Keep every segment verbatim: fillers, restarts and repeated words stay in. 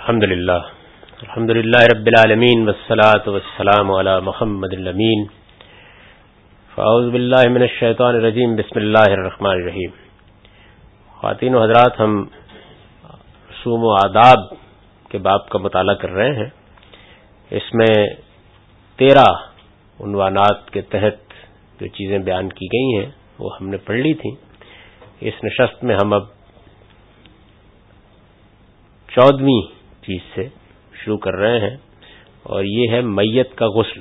الحمد للہ الحمد للہ رب العالمین والصلاة والسلام علی محمد الامین فاعوذ باللہ من الشیطان الرجیم بسم اللہ الرحمن الرحیم. خواتین و حضرات، ہم رسوم و آداب کے باب کا مطالعہ کر رہے ہیں. اس میں تیرہ عنوانات کے تحت جو چیزیں بیان کی گئی ہیں وہ ہم نے پڑھ لی تھیں. اس نشست میں ہم اب چودہویں چیز سے شروع کر رہے ہیں، اور یہ ہے میت کا غسل.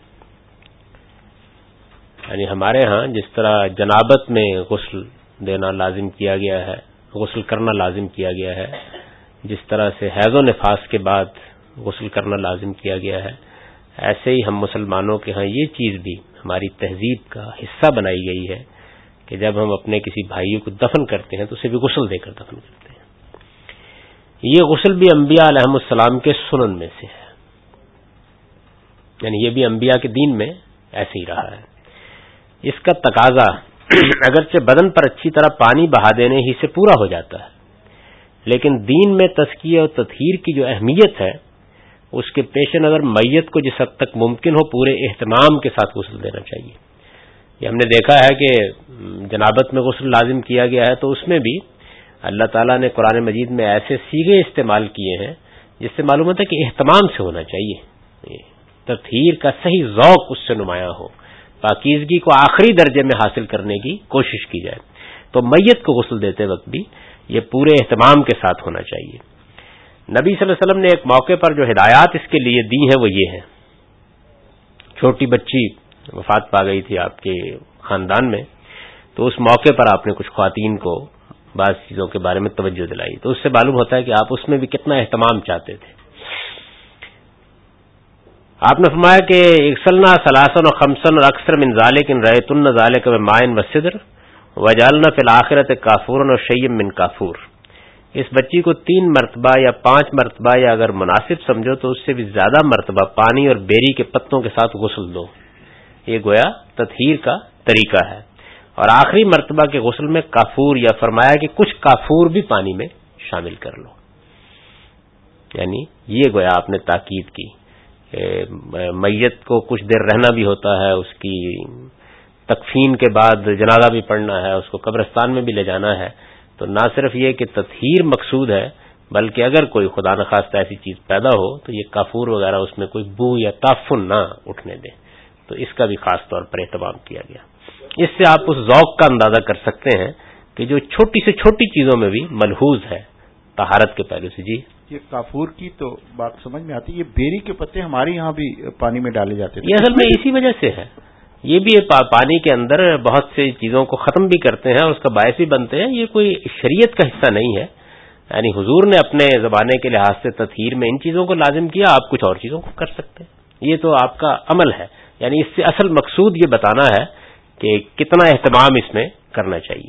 یعنی ہمارے ہاں جس طرح جنابت میں غسل دینا لازم کیا گیا ہے، غسل کرنا لازم کیا گیا ہے، جس طرح سے حیض و نفاس کے بعد غسل کرنا لازم کیا گیا ہے، ایسے ہی ہم مسلمانوں کے ہاں یہ چیز بھی ہماری تہذیب کا حصہ بنائی گئی ہے کہ جب ہم اپنے کسی بھائیوں کو دفن کرتے ہیں تو اسے بھی غسل دے کر دفن کرتے ہیں. یہ غسل بھی انبیاء علیہم السلام کے سنن میں سے ہے، یعنی یہ بھی انبیاء کے دین میں ایسے ہی رہا ہے. اس کا تقاضا اگرچہ بدن پر اچھی طرح پانی بہا دینے ہی سے پورا ہو جاتا ہے، لیکن دین میں تزکیہ اور تطہیر کی جو اہمیت ہے اس کے پیش نظر میت کو جس حد تک ممکن ہو پورے اہتمام کے ساتھ غسل دینا چاہیے. یہ ہم نے دیکھا ہے کہ جنابت میں غسل لازم کیا گیا ہے، تو اس میں بھی اللہ تعالیٰ نے قرآن مجید میں ایسے صیغے استعمال کیے ہیں جس سے معلوم ہوتا ہے کہ اہتمام سے ہونا چاہیے، تطہیر کا صحیح ذوق اس سے نمایاں ہو، پاکیزگی کو آخری درجے میں حاصل کرنے کی کوشش کی جائے. تو میت کو غسل دیتے وقت بھی یہ پورے اہتمام کے ساتھ ہونا چاہیے. نبی صلی اللہ علیہ وسلم نے ایک موقع پر جو ہدایات اس کے لیے دی ہیں وہ یہ ہیں. چھوٹی بچی وفات پا گئی تھی آپ کے خاندان میں، تو اس موقع پر آپ نے کچھ خواتین کو بعض چیزوں کے بارے میں توجہ دلائی، تو اس سے معلوم ہوتا ہے کہ آپ اس میں بھی کتنا اہتمام چاہتے تھے. آپ نے فرمایا کہ اغسلنا ثلاثا و خمسا اور اکثر من ذالک ان رأیتن ذالک بماء وسدر وجعلنا فی الآخرۃ کافورا و شیئا من کافور. اس بچی کو تین مرتبہ یا پانچ مرتبہ یا اگر مناسب سمجھو تو اس سے بھی زیادہ مرتبہ پانی اور بیری کے پتوں کے ساتھ غسل دو. یہ گویا تطہیر کا طریقہ ہے. اور آخری مرتبہ کے غسل میں کافور یا فرمایا کہ کچھ کافور بھی پانی میں شامل کر لو. یعنی یہ گویا آپ نے تاکید کی. میت کو کچھ دیر رہنا بھی ہوتا ہے، اس کی تکفین کے بعد جنازہ بھی پڑھنا ہے، اس کو قبرستان میں بھی لے جانا ہے. تو نہ صرف یہ کہ تطہیر مقصود ہے، بلکہ اگر کوئی خدا نخواستہ ایسی چیز پیدا ہو تو یہ کافور وغیرہ اس میں کوئی بو یا تعفن نہ اٹھنے دے. تو اس کا بھی خاص طور پر اہتمام کیا گیا. اس سے آپ اس ذوق کا اندازہ کر سکتے ہیں کہ جو چھوٹی سے چھوٹی چیزوں میں بھی ملحوظ ہے طہارت کے پہلو سے. جی، یہ کافور کی تو بات سمجھ میں آتی ہے. یہ بیری کے پتے ہمارے یہاں بھی پانی میں ڈالے جاتے ہیں. یہ اصل میں اسی وجہ سے ہے. یہ بھی پانی کے اندر بہت سی چیزوں کو ختم بھی کرتے ہیں اور اس کا باعث بھی بنتے ہیں. یہ کوئی شریعت کا حصہ نہیں ہے. یعنی حضور نے اپنے زمانے کے لحاظ سے تطہیر میں ان چیزوں کو لازم کیا، آپ کچھ اور چیزوں کو کر سکتے ہیں. یہ تو آپ کا عمل ہے. یعنی اس سے اصل مقصود یہ بتانا ہے کہ کتنا اہتمام اس میں کرنا چاہیے.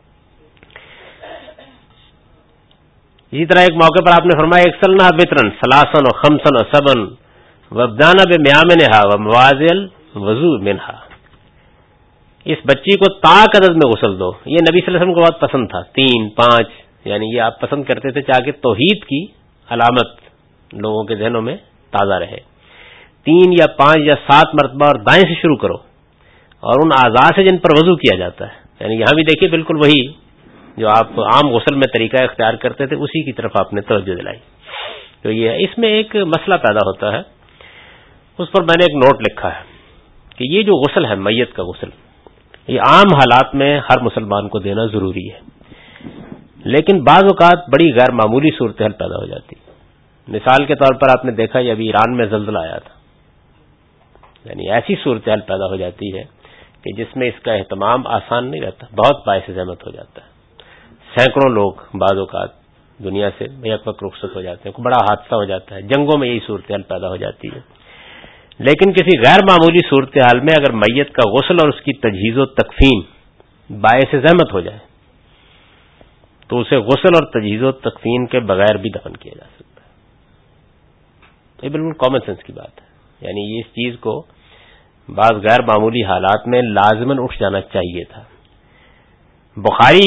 اسی طرح ایک موقع پر آپ نے فرمایا اغسلنا وطرن ثلاثا و خمسا و سبعا وابدانا بمیامنها ومواضع الوضوء منها. اس بچی کو طاق عدد میں غسل دو. یہ نبی صلی اللہ علیہ وسلم کو بہت پسند تھا. تین، پانچ، یعنی یہ آپ پسند کرتے تھے تاکہ توحید کی علامت لوگوں کے ذہنوں میں تازہ رہے. تین یا پانچ یا سات مرتبہ اور دائیں سے شروع کرو، اور ان اعضاء سے جن پر وضو کیا جاتا ہے. یعنی یہاں بھی دیکھیے بالکل وہی جو آپ عام غسل میں طریقہ اختیار کرتے تھے اسی کی طرف آپ نے توجہ دلائی. تو یہ اس میں ایک مسئلہ پیدا ہوتا ہے، اس پر میں نے ایک نوٹ لکھا ہے کہ یہ جو غسل ہے میت کا غسل، یہ عام حالات میں ہر مسلمان کو دینا ضروری ہے، لیکن بعض اوقات بڑی غیر معمولی صورتحال پیدا ہو جاتی. مثال کے طور پر آپ نے دیکھا یہ ابھی ایران میں زلزلہ آیا تھا. یعنی ایسی صورتحال پیدا ہو جاتی ہے کہ جس میں اس کا اہتمام آسان نہیں رہتا، بہت باعث زحمت ہو جاتا ہے. سینکڑوں لوگ بعض اوقات دنیا سے بیک وقت رخصت ہو جاتے ہیں، کوئی بڑا حادثہ ہو جاتا ہے. جنگوں میں یہی صورتحال پیدا ہو جاتی ہے. لیکن کسی غیر معمولی صورتحال میں اگر میت کا غسل اور اس کی تجہیز و تکفین باعث زحمت ہو جائے تو اسے غسل اور تجہیز و تکفین کے بغیر بھی دفن کیا جا سکتا ہے. یہ بالکل کامن سینس کی بات ہے. یعنی یہ اس چیز کو بعض غیر معمولی حالات میں لازماً اٹھ جانا چاہیے تھا. بخاری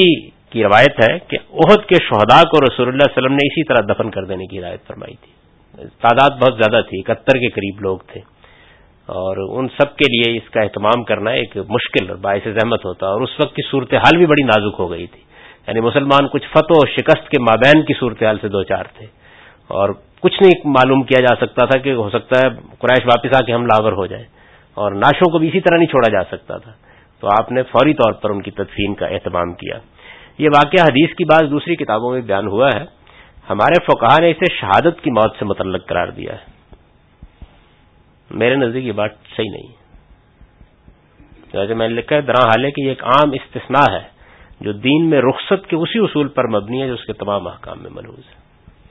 کی روایت ہے کہ احد کے شہداء کو رسول اللہ صلی اللہ علیہ وسلم نے اسی طرح دفن کر دینے کی ہدایت فرمائی تھی. تعداد بہت زیادہ تھی، اکہتر کے قریب لوگ تھے، اور ان سب کے لیے اس کا اہتمام کرنا ایک مشکل اور باعث زحمت ہوتا، اور اس وقت کی صورتحال بھی بڑی نازک ہو گئی تھی. یعنی مسلمان کچھ فتح و شکست کے مابین کی صورتحال سے دو چار تھے، اور کچھ نہیں معلوم کیا جا سکتا تھا کہ ہو سکتا ہے قریش واپس آ کے ہم لاور ہو جائیں، اور نعشوں کو بھی اسی طرح نہیں چھوڑا جا سکتا تھا. تو آپ نے فوری طور پر ان کی تدفین کا اہتمام کیا. یہ واقعہ حدیث کی بعض دوسری کتابوں میں بیان ہوا ہے. ہمارے فقہا نے اسے شہادت کی موت سے متعلق قرار دیا ہے. میرے نزدیک یہ بات صحیح نہیں ہے. جیسے میں نے لکھا ہے درا حال ہے کہ یہ ایک عام استثناء ہے جو دین میں رخصت کے اسی اصول پر مبنی ہے جو اس کے تمام احکام میں ملحوظ ہے.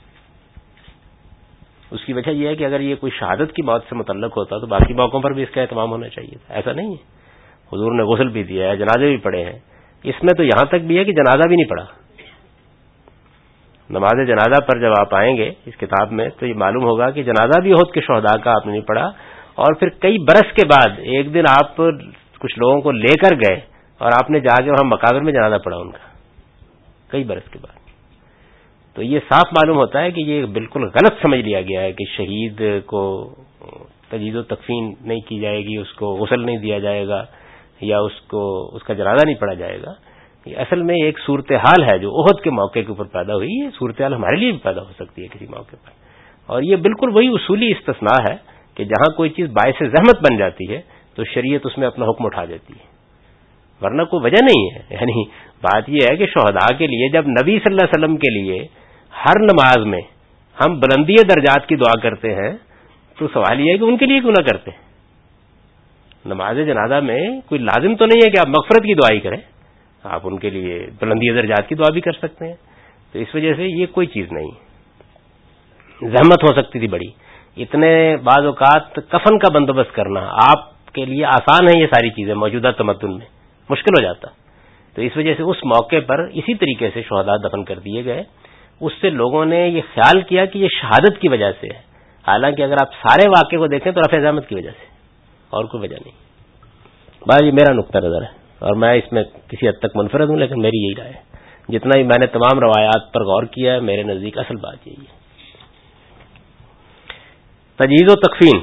اس کی وجہ یہ ہے کہ اگر یہ کوئی شہادت کی موت سے متعلق ہوتا تو باقی موقعوں پر بھی اس کا اہتمام ہونا چاہیے تھا. ایسا نہیں ہے. حضور نے غسل بھی دیا ہے، جنازے بھی پڑھے ہیں. اس میں تو یہاں تک بھی ہے کہ جنازہ بھی نہیں پڑھا. نماز جنازہ پر جب آپ آئیں گے اس کتاب میں تو یہ معلوم ہوگا کہ جنازہ بھی احد کے شہداء کا آپ نے نہیں پڑھا، اور پھر کئی برس کے بعد ایک دن آپ کچھ لوگوں کو لے کر گئے اور آپ نے جا کے وہاں مقابر میں جنازہ پڑھا ان کا کئی برس کے بعد. تو یہ صاف معلوم ہوتا ہے کہ یہ بالکل غلط سمجھ لیا گیا ہے کہ شہید کو تجہیز و تکفین نہیں کی جائے گی، اس کو غسل نہیں دیا جائے گا، یا اس کو اس کا جنازہ نہیں پڑھا جائے گا. یہ اصل میں ایک صورتحال ہے جو احد کے موقع کے اوپر پیدا ہوئی. یہ صورتحال ہمارے لیے بھی پیدا ہو سکتی ہے کسی موقع پر، اور یہ بالکل وہی اصولی استثناء ہے کہ جہاں کوئی چیز باعث زحمت بن جاتی ہے تو شریعت اس میں اپنا حکم اٹھا دیتی ہے، ورنہ کوئی وجہ نہیں ہے. یعنی بات یہ ہے کہ شہداء کے لیے جب نبی صلی اللہ علیہ وسلم کے لیے ہر نماز میں ہم بلندی درجات کی دعا کرتے ہیں تو سوال یہ ہے کہ ان کے لیے کیوں نہ کرتے ہیں. نماز جنازہ میں کوئی لازم تو نہیں ہے کہ آپ مغفرت کی دعا ہی کریں، آپ ان کے لیے بلندی درجات کی دعا بھی کر سکتے ہیں. تو اس وجہ سے یہ کوئی چیز نہیں. زحمت ہو سکتی تھی بڑی. اتنے بعض اوقات کفن کا بندوبست کرنا آپ کے لیے آسان ہے، یہ ساری چیزیں موجودہ تمدن میں مشکل ہو جاتا. تو اس وجہ سے اس موقع پر اسی طریقے سے شہداء دفن کر دیے گئے. اس سے لوگوں نے یہ خیال کیا کہ یہ شہادت کی وجہ سے ہے، حالانکہ اگر آپ سارے واقعے کو دیکھیں تو رفع زحمت کی وجہ سے، اور کوئی وجہ نہیں. بھائی یہ میرا نقطہ نظر ہے اور میں اس میں کسی حد تک منفرد ہوں، لیکن میری یہی رائے ہے. جتنا ہی میں نے تمام روایات پر غور کیا ہے میرے نزدیک اصل بات یہی ہے. تجہیز و تکفین.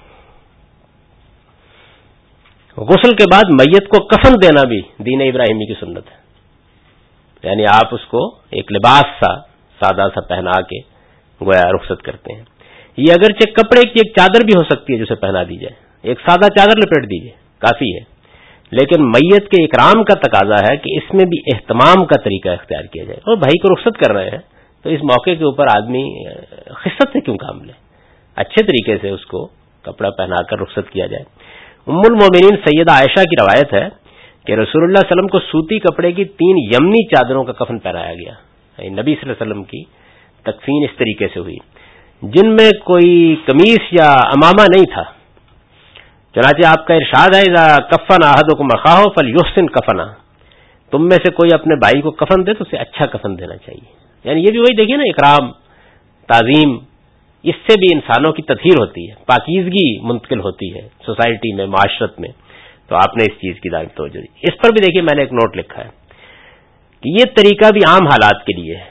غسل کے بعد میت کو کفن دینا بھی دین ابراہیمی کی سنت ہے. یعنی آپ اس کو ایک لباس سا سادہ سا پہنا کے گویا رخصت کرتے ہیں. یہ اگرچہ کپڑے کی ایک چادر بھی ہو سکتی ہے جسے پہنا دی جائے، ایک سادہ چادر لپیٹ دیجیے کافی ہے. لیکن میت کے اکرام کا تقاضا ہے کہ اس میں بھی اہتمام کا طریقہ اختیار کیا جائے. اور بھائی کو رخصت کر رہے ہیں تو اس موقع کے اوپر آدمی خست سے کیوں کام لے، اچھے طریقے سے اس کو کپڑا پہنا کر رخصت کیا جائے. ام المومنین سیدہ عائشہ کی روایت ہے کہ رسول اللہ صلی اللہ علیہ وسلم کو سوتی کپڑے کی تین یمنی چادروں کا کفن پہنایا گیا. نبی صلی اللہ علیہ وسلم کی تکفین اس طریقے سے ہوئی جن میں کوئی قمیص یا امامہ نہیں تھا. چنانچہ آپ کا ارشاد ہے اذا کفن احدکم اخاہ فلیحسن کفنا، تم میں سے کوئی اپنے بھائی کو کفن دے تو اسے اچھا کفن دینا چاہیے. یعنی یہ بھی وہی دیکھیے نا، اکرام، تعظیم، اس سے بھی انسانوں کی تطہیر ہوتی ہے، پاکیزگی منتقل ہوتی ہے سوسائٹی میں، معاشرت میں. تو آپ نے اس چیز کی دائمی توجہ دی. اس پر بھی دیکھیے میں نے ایک نوٹ لکھا ہے کہ یہ طریقہ بھی عام حالات کے لیے ہے.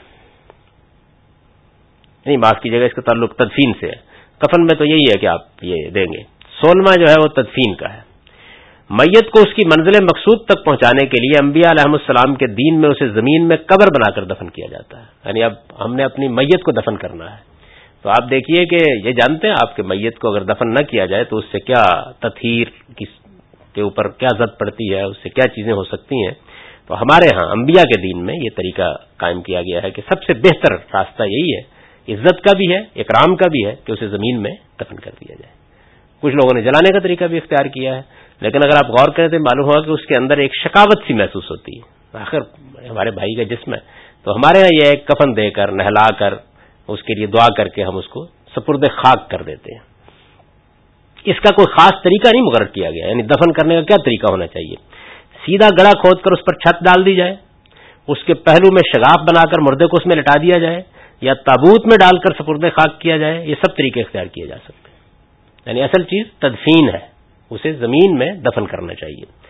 نہیں معاف کیجیے گا، اس کا تعلق تدفین سے ہے. کفن میں تو یہی ہے کہ آپ یہ دیں گے. سولہواں جو ہے وہ تدفین کا ہے. میت کو اس کی منزل مقصود تک پہنچانے کے لیے انبیاء علیہ السلام کے دین میں اسے زمین میں قبر بنا کر دفن کیا جاتا ہے. یعنی اب ہم نے اپنی میت کو دفن کرنا ہے تو آپ دیکھیے کہ یہ جانتے ہیں آپ کے میت کو اگر دفن نہ کیا جائے تو اس سے کیا تطہیر کے اوپر کیا زد پڑتی ہے، اس سے کیا چیزیں ہو سکتی ہیں. تو ہمارے ہاں انبیاء کے دین میں یہ طریقہ قائم کیا گیا ہے کہ سب سے بہتر راستہ یہی ہے، عزت کا بھی ہے، اکرام کا بھی ہے کہ اسے زمین میں دفن کر دیا جائے. کچھ لوگوں نے جلانے کا طریقہ بھی اختیار کیا ہے، لیکن اگر آپ غور کریں تو معلوم ہوگا کہ اس کے اندر ایک شکاوت سی محسوس ہوتی ہے. آخر ہمارے بھائی کا جسم ہے تو ہمارے یہاں یہ ایک کفن دے کر نہلا کر اس کے لیے دعا کر کے ہم اس کو سپرد خاک کر دیتے ہیں. اس کا کوئی خاص طریقہ نہیں مقرر کیا گیا. یعنی دفن کرنے کا کیا طریقہ ہونا چاہیے؟ سیدھا گڑھا کھود کر اس پر چھت ڈال دی جائے، اس کے پہلو میں شگاف بنا کر مردے کو اس میں لٹا دیا جائے، یا تابوت میں ڈال کر سپرد خاک کیا جائے. یہ سب طریقے اختیار کیے جا سکتے ہیں. یعنی اصل چیز تدفین ہے، اسے زمین میں دفن کرنا چاہیے.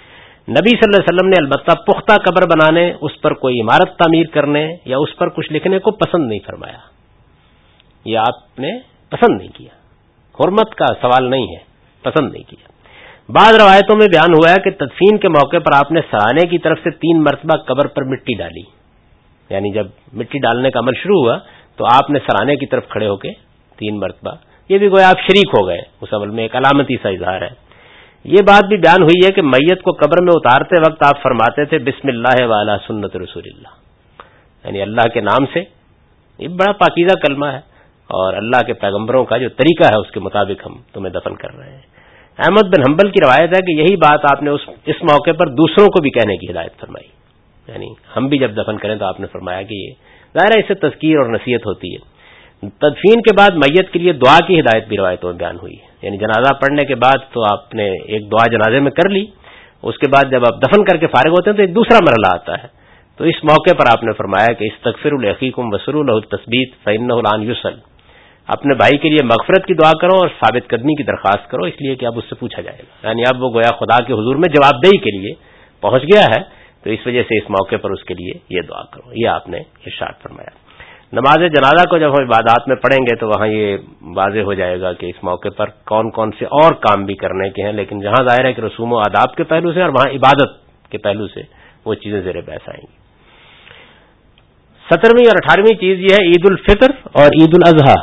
نبی صلی اللہ علیہ وسلم نے البتہ پختہ قبر بنانے، اس پر کوئی عمارت تعمیر کرنے یا اس پر کچھ لکھنے کو پسند نہیں فرمایا. یہ آپ نے پسند نہیں کیا، حرمت کا سوال نہیں ہے، پسند نہیں کیا. بعض روایتوں میں بیان ہوا ہے کہ تدفین کے موقع پر آپ نے سرانے کی طرف سے تین مرتبہ قبر پر مٹی ڈالی، یعنی جب مٹی ڈالنے کا عمل شروع ہوا تو آپ نے سرانے کی طرف کھڑے ہو کے تین مرتبہ، یہ بھی گویا آپ شریک ہو گئے اس عمل میں، ایک علامتی سا اظہار ہے. یہ بات بھی بیان ہوئی ہے کہ میت کو قبر میں اتارتے وقت آپ فرماتے تھے بسم اللہ وعلی سنت رسول اللہ، یعنی اللہ کے نام سے. یہ بڑا پاکیزہ کلمہ ہے اور اللہ کے پیغمبروں کا جو طریقہ ہے اس کے مطابق ہم تمہیں دفن کر رہے ہیں. احمد بن حنبل کی روایت ہے کہ یہی بات آپ نے اس اس موقع پر دوسروں کو بھی کہنے کی ہدایت فرمائی، یعنی ہم بھی جب دفن کریں تو آپ نے فرمایا کہ یہ ظاہر ہے اس سے تذکیر اور نصیحت ہوتی ہے. تدفین کے بعد میت کے لیے دعا کی ہدایت بھی روایتوں میں بیان ہوئی ہے، یعنی جنازہ پڑھنے کے بعد تو آپ نے ایک دعا جنازے میں کر لی، اس کے بعد جب آپ دفن کر کے فارغ ہوتے ہیں تو ایک دوسرا مرحلہ آتا ہے. تو اس موقع پر آپ نے فرمایا کہ استغفروا لاخیکم وسروا له التثبیت فانه الان یسأل، اپنے بھائی کے لیے مغفرت کی دعا کرو اور ثابت قدمی کی درخواست کرو، اس لیے کہ اب اس سے پوچھا جائے گا. یعنی اب وہ گویا خدا کے حضور میں جواب دہی کے لیے پہنچ گیا ہے، تو اس وجہ سے اس موقع پر اس کے لیے یہ دعا کرو، یہ آپ نے ارشاد فرمایا. نماز جنازہ کو جب ہم عبادات میں پڑھیں گے تو وہاں یہ واضح ہو جائے گا کہ اس موقع پر کون کون سے اور کام بھی کرنے کے ہیں، لیکن جہاں ظاہر ہے کہ رسوم و آداب کے پہلو سے اور وہاں عبادت کے پہلو سے وہ چیزیں زیر بحث آئیں گی. سترویں اور اٹھارہویں چیز یہ ہے عید الفطر اور عید الاضحیٰ.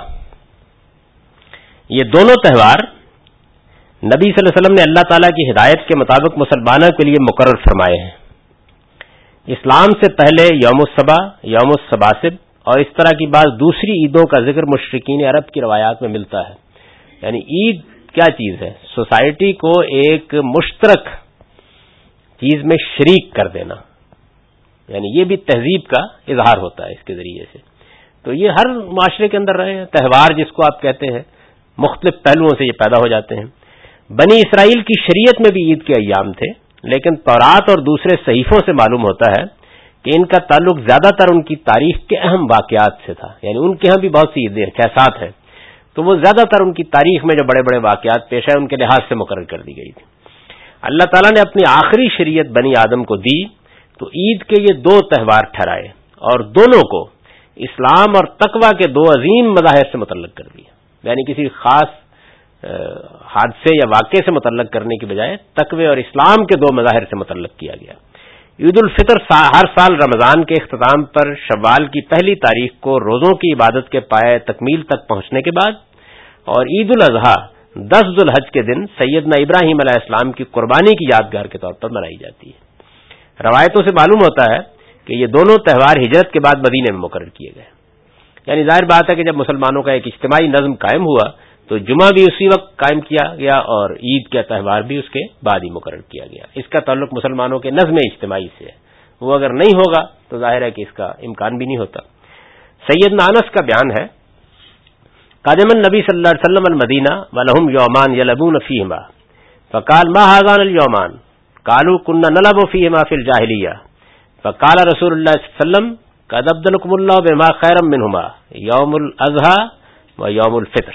یہ دونوں تہوار نبی صلی اللہ علیہ وسلم نے اللہ تعالیٰ کی ہدایت کے مطابق مسلمانوں کے لیے مقرر فرمائے ہیں. اسلام سے پہلے یوم السبا، یوم السباسب اور اس طرح کی بعض دوسری عیدوں کا ذکر مشرکین عرب کی روایات میں ملتا ہے. یعنی عید کیا چیز ہے؟ سوسائٹی کو ایک مشترک چیز میں شریک کر دینا، یعنی یہ بھی تہذیب کا اظہار ہوتا ہے اس کے ذریعے سے. تو یہ ہر معاشرے کے اندر رہے ہیں تہوار جس کو آپ کہتے ہیں، مختلف پہلوؤں سے یہ پیدا ہو جاتے ہیں. بنی اسرائیل کی شریعت میں بھی عید کے ایام تھے، لیکن تورات اور دوسرے صحیفوں سے معلوم ہوتا ہے کہ ان کا تعلق زیادہ تر ان کی تاریخ کے اہم واقعات سے تھا. یعنی ان کے ہاں بھی بہت سی عیدیں کیسات ہیں، تو وہ زیادہ تر ان کی تاریخ میں جو بڑے بڑے واقعات پیش آئے ان کے لحاظ سے مقرر کر دی گئی تھی. اللہ تعالیٰ نے اپنی آخری شریعت بنی آدم کو دی تو عید کے یہ دو تہوار ٹھہرائے اور دونوں کو اسلام اور تقوی کے دو عظیم مظاہر سے متعلق کر دیا. یعنی کسی خاص حادثے یا واقعے سے متعلق کرنے کی بجائے تقوی اور اسلام کے دو مظاہر سے متعلق کیا گیا. عید الفطر ہر سال رمضان کے اختتام پر شوال کی پہلی تاریخ کو روزوں کی عبادت کے پائے تکمیل تک پہنچنے کے بعد، اور عید الاضحیٰ دس ذو الحج کے دن سیدنا ابراہیم علیہ السلام کی قربانی کی یادگار کے طور پر منائی جاتی ہے. روایتوں سے معلوم ہوتا ہے کہ یہ دونوں تہوار ہجرت کے بعد مدینے میں مقرر کیے گئے. یعنی ظاہر بات ہے کہ جب مسلمانوں کا ایک اجتماعی نظم قائم ہوا تو جمعہ بھی اسی وقت قائم کیا گیا اور عید کا تہوار بھی اس کے بعد ہی مقرر کیا گیا. اس کا تعلق مسلمانوں کے نظم اجتماعی سے ہے، وہ اگر نہیں ہوگا تو ظاہر ہے کہ اس کا امکان بھی نہیں ہوتا. سیدنا انس کا بیان ہے قادم النبی صلی اللہ علیہ وسلم المدینہ ولہم یومان یلبون فیہما فقال ما هذان اليومان قالوا كنا نلعب فیہما فی الجاہلیہ فقال رسول اللہ صلی اللہ علیہ وسلم قد ابدلکم اللہ بما خیرا منہما یوم الاضحیٰ و یوم الفطر.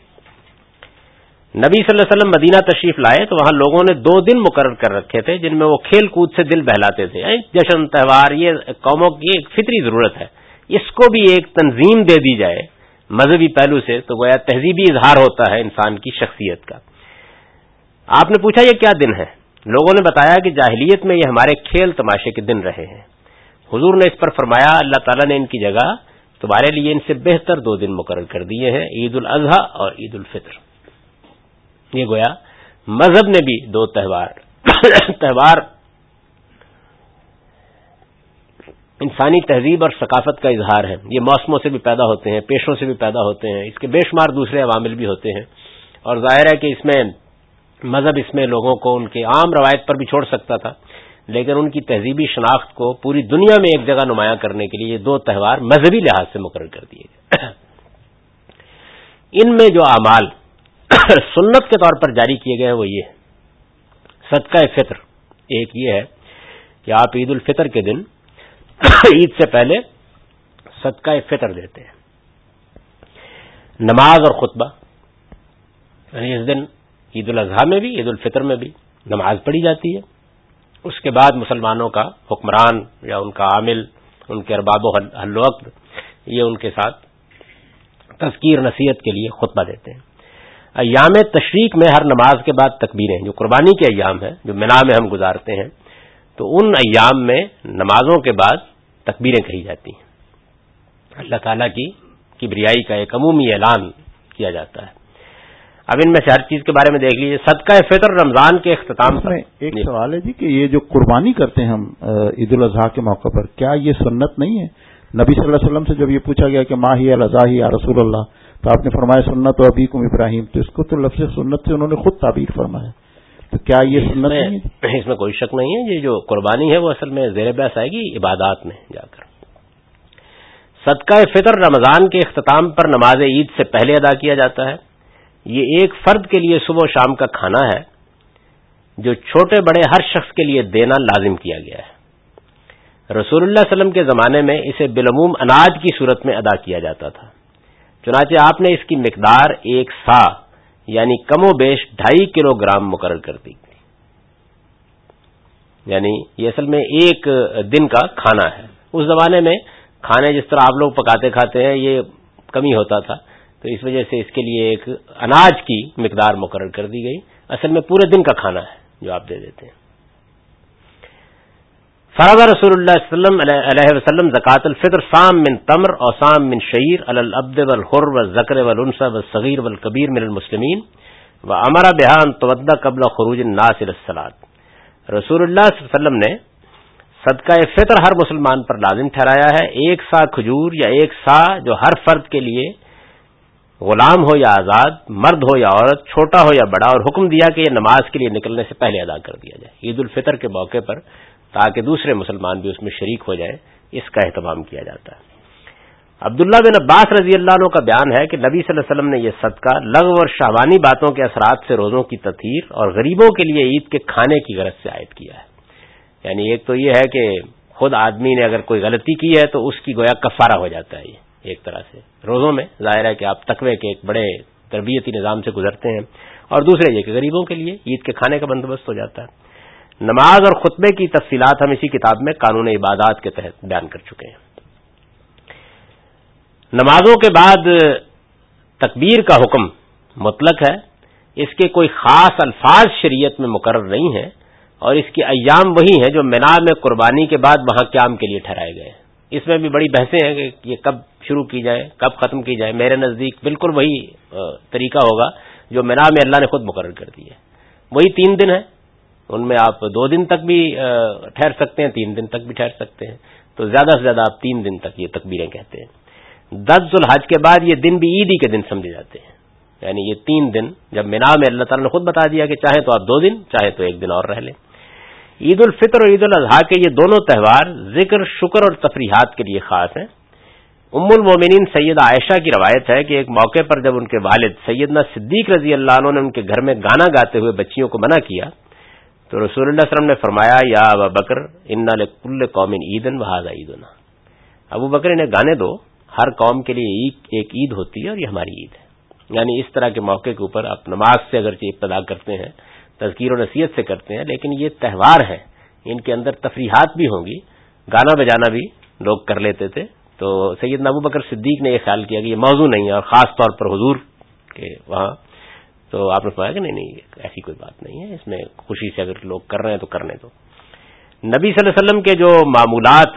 نبی صلی اللہ علیہ وسلم مدینہ تشریف لائے تو وہاں لوگوں نے دو دن مقرر کر رکھے تھے جن میں وہ کھیل کود سے دل بہلاتے تھے. جشن تہوار یہ قوموں کی ایک فطری ضرورت ہے، اس کو بھی ایک تنظیم دے دی جائے مذہبی پہلو سے تو گویا تہذیبی اظہار ہوتا ہے انسان کی شخصیت کا. آپ نے پوچھا یہ کیا دن ہے؟ لوگوں نے بتایا کہ جاہلیت میں یہ ہمارے کھیل تماشے کے دن رہے ہیں. حضور نے اس پر فرمایا اللہ تعالیٰ نے ان کی جگہ تمہارے لیے ان سے بہتر دو دن مقرر کر دیے ہیں، عید الاضحیٰ اور عید الفطر. یہ گویا مذہب نے بھی دو تہوار تہوار انسانی تہذیب اور ثقافت کا اظہار ہے. یہ موسموں سے بھی پیدا ہوتے ہیں، پیشوں سے بھی پیدا ہوتے ہیں، اس کے بے شمار دوسرے عوامل بھی ہوتے ہیں. اور ظاہر ہے کہ اس میں مذہب اس میں لوگوں کو ان کے عام روایت پر بھی چھوڑ سکتا تھا، لیکن ان کی تہذیبی شناخت کو پوری دنیا میں ایک جگہ نمایاں کرنے کے لیے یہ دو تہوار مذہبی لحاظ سے مقرر کر دیے گئے. ان میں جو اعمال سنت کے طور پر جاری کیے گئے وہ یہ صدقہ فطر. ایک یہ ہے کہ آپ عید الفطر کے دن عید سے پہلے صدقہ فطر دیتے ہیں. نماز اور خطبہ، یعنی اس دن عید الاضحیٰ میں بھی عید الفطر میں بھی نماز پڑھی جاتی ہے اس کے بعد مسلمانوں کا حکمران یا ان کا عامل، ان کے ارباب و حل وقت، یہ ان کے ساتھ تذکیر نصیحت کے لیے خطبہ دیتے ہیں۔ ایام تشریق میں ہر نماز کے بعد تکبیریں، جو قربانی کے ایام ہیں جو منا میں ہم گزارتے ہیں، تو ان ایام میں نمازوں کے بعد تکبیریں کہی جاتی ہیں، اللہ تعالیٰ کی کبریائی کا ایک عمومی اعلان کیا جاتا ہے۔ اب ان میں سے ہر چیز کے بارے میں دیکھ لیجیے۔ صدقہ فطر رمضان کے اختتام پر ایک سوال ہے جی کہ یہ جو قربانی کرتے ہیں ہم عید الاضحیٰ کے موقع پر، کیا یہ سنت نہیں ہے؟ نبی صلی اللہ علیہ وسلم سے جب یہ پوچھا گیا کہ ما ہی الاضحیٰ یا رسول اللہ، تو آپ نے فرمایا سنت و ابیکم ابراہیم، تو اس کو تو لفظ سنت سے انہوں نے خود تعبیر فرمایا، تو کیا یہ سنت نہیں ہے؟ اس میں کوئی شک نہیں ہے، یہ جو قربانی ہے وہ اصل میں زیر بحث آئے گی عبادات میں جا کر۔ صدقہ فطر رمضان کے اختتام پر نماز عید سے پہلے ادا کیا جاتا ہے۔ یہ ایک فرد کے لیے صبح و شام کا کھانا ہے جو چھوٹے بڑے ہر شخص کے لیے دینا لازم کیا گیا ہے۔ رسول اللہ صلی اللہ علیہ وسلم کے زمانے میں اسے بالعموم اناج کی صورت میں ادا کیا جاتا تھا، چنانچہ آپ نے اس کی مقدار ایک سا یعنی کم و بیش ڈھائی کلو گرام مقرر کر دی، یعنی یہ اصل میں ایک دن کا کھانا ہے۔ اس زمانے میں کھانے جس طرح آپ لوگ پکاتے کھاتے ہیں یہ کمی ہوتا تھا، تو اس وجہ سے اس کے لیے ایک اناج کی مقدار مقرر کر دی گئی، اصل میں پورے دن کا کھانا ہے جو آپ دے دیتے ہیں۔ فرض رسول اللہ صلی اللہ علیہ وسلم زکوٰۃ الفطر سام من تمر اور سام من شعیر علی العبد والحر والذکر والانثى والصغیر والکبیر من المسلمین وامر بها ان تودع قبل خروج الناس الى الصلاۃ۔ رسول اللہ صلی اللہ علیہ وسلم نے صدقہ فطر ہر مسلمان پر لازم ٹھہرایا ہے، ایک سا کھجور یا ایک سا جو ہر فرد کے لیے غلام ہو یا آزاد، مرد ہو یا عورت، چھوٹا ہو یا بڑا، اور حکم دیا کہ یہ نماز کے لیے نکلنے سے پہلے ادا کر دیا جائے عید الفطر کے موقع پر، تاکہ دوسرے مسلمان بھی اس میں شریک ہو جائیں، اس کا اہتمام کیا جاتا ہے۔ عبداللہ بن عباس رضی اللہ عنہ کا بیان ہے کہ نبی صلی اللہ علیہ وسلم نے یہ صدقہ لغو اور شہوانی باتوں کے اثرات سے روزوں کی تطہیر اور غریبوں کے لیے عید کے کھانے کی غرض سے عائد کیا ہے۔ یعنی ایک تو یہ ہے کہ خود آدمی نے اگر کوئی غلطی کی ہے تو اس کی گویا کفارہ ہو جاتا ہے، یہ ایک طرح سے روزوں میں ظاہر ہے کہ آپ تقوی کے ایک بڑے تربیتی نظام سے گزرتے ہیں، اور دوسرے یہ کہ غریبوں کے لیے عید کے کھانے کا بندوبست ہو جاتا ہے۔ نماز اور خطبے کی تفصیلات ہم اسی کتاب میں قانون عبادات کے تحت بیان کر چکے ہیں۔ نمازوں کے بعد تکبیر کا حکم مطلق ہے، اس کے کوئی خاص الفاظ شریعت میں مقرر نہیں ہیں، اور اس کے ایام وہی ہیں جو منا میں قربانی کے بعد وہاں قیام کے لیے ٹھہرائے گئے ہیں۔ اس میں بھی بڑی بحثیں ہیں کہ یہ کب شروع کی جائے کب ختم کی جائے۔ میرے نزدیک بالکل وہی طریقہ ہوگا جو منا میں اللہ نے خود مقرر کر دی ہے، وہی تین دن ہیں، ان میں آپ دو دن تک بھی ٹھہر سکتے ہیں، تین دن تک بھی ٹھہر سکتے ہیں، تو زیادہ سے زیادہ آپ تین دن تک یہ تکبیریں کہتے ہیں۔ دس ذوالحج کے بعد یہ دن بھی عیدی کے دن سمجھے جاتے ہیں، یعنی یہ تین دن جب منا میں اللہ تعالیٰ نے خود بتا دیا کہ چاہے تو آپ دو دن چاہے تو ایک دن اور رہ لیں۔ عید الفطر اور عید الاضحیٰ کے یہ دونوں تہوار ذکر، شکر اور تفریحات کے لیے خاص ہیں۔ ام المومنین سیدہ عائشہ کی روایت ہے کہ ایک موقع پر جب ان کے والد سیدنا صدیق رضی اللہ عنہ نے ان کے گھر میں گانا گاتے ہوئے بچیوں کو منع کیا تو رسول اللہ صلی اللہ علیہ وسلم نے فرمایا یا ابا بکر ان لکل قوم عیدن وہذا عیدنا، ابو بکر انہیں گانے دو، ہر قوم کے لیے ایک عید ہوتی ہے اور یہ ہماری عید ہے۔ یعنی اس طرح کے موقع کے اوپر آپ نماز سے اگرچہ ابتدا کرتے ہیں، تذکیر و نصیحت سے کرتے ہیں، لیکن یہ تہوار ہیں، ان کے اندر تفریحات بھی ہوں گی، گانا بجانا بھی لوگ کر لیتے تھے، تو سیدنا ابو بکر صدیق نے یہ خیال کیا کہ یہ موضوع نہیں ہے، اور خاص طور پر حضور کے وہاں، تو آپ نے فرمایا کہ نہیں نہیں ایسی کوئی بات نہیں ہے، اس میں خوشی سے اگر لوگ کر رہے ہیں تو کرنے دو۔ نبی صلی اللہ علیہ وسلم کے جو معمولات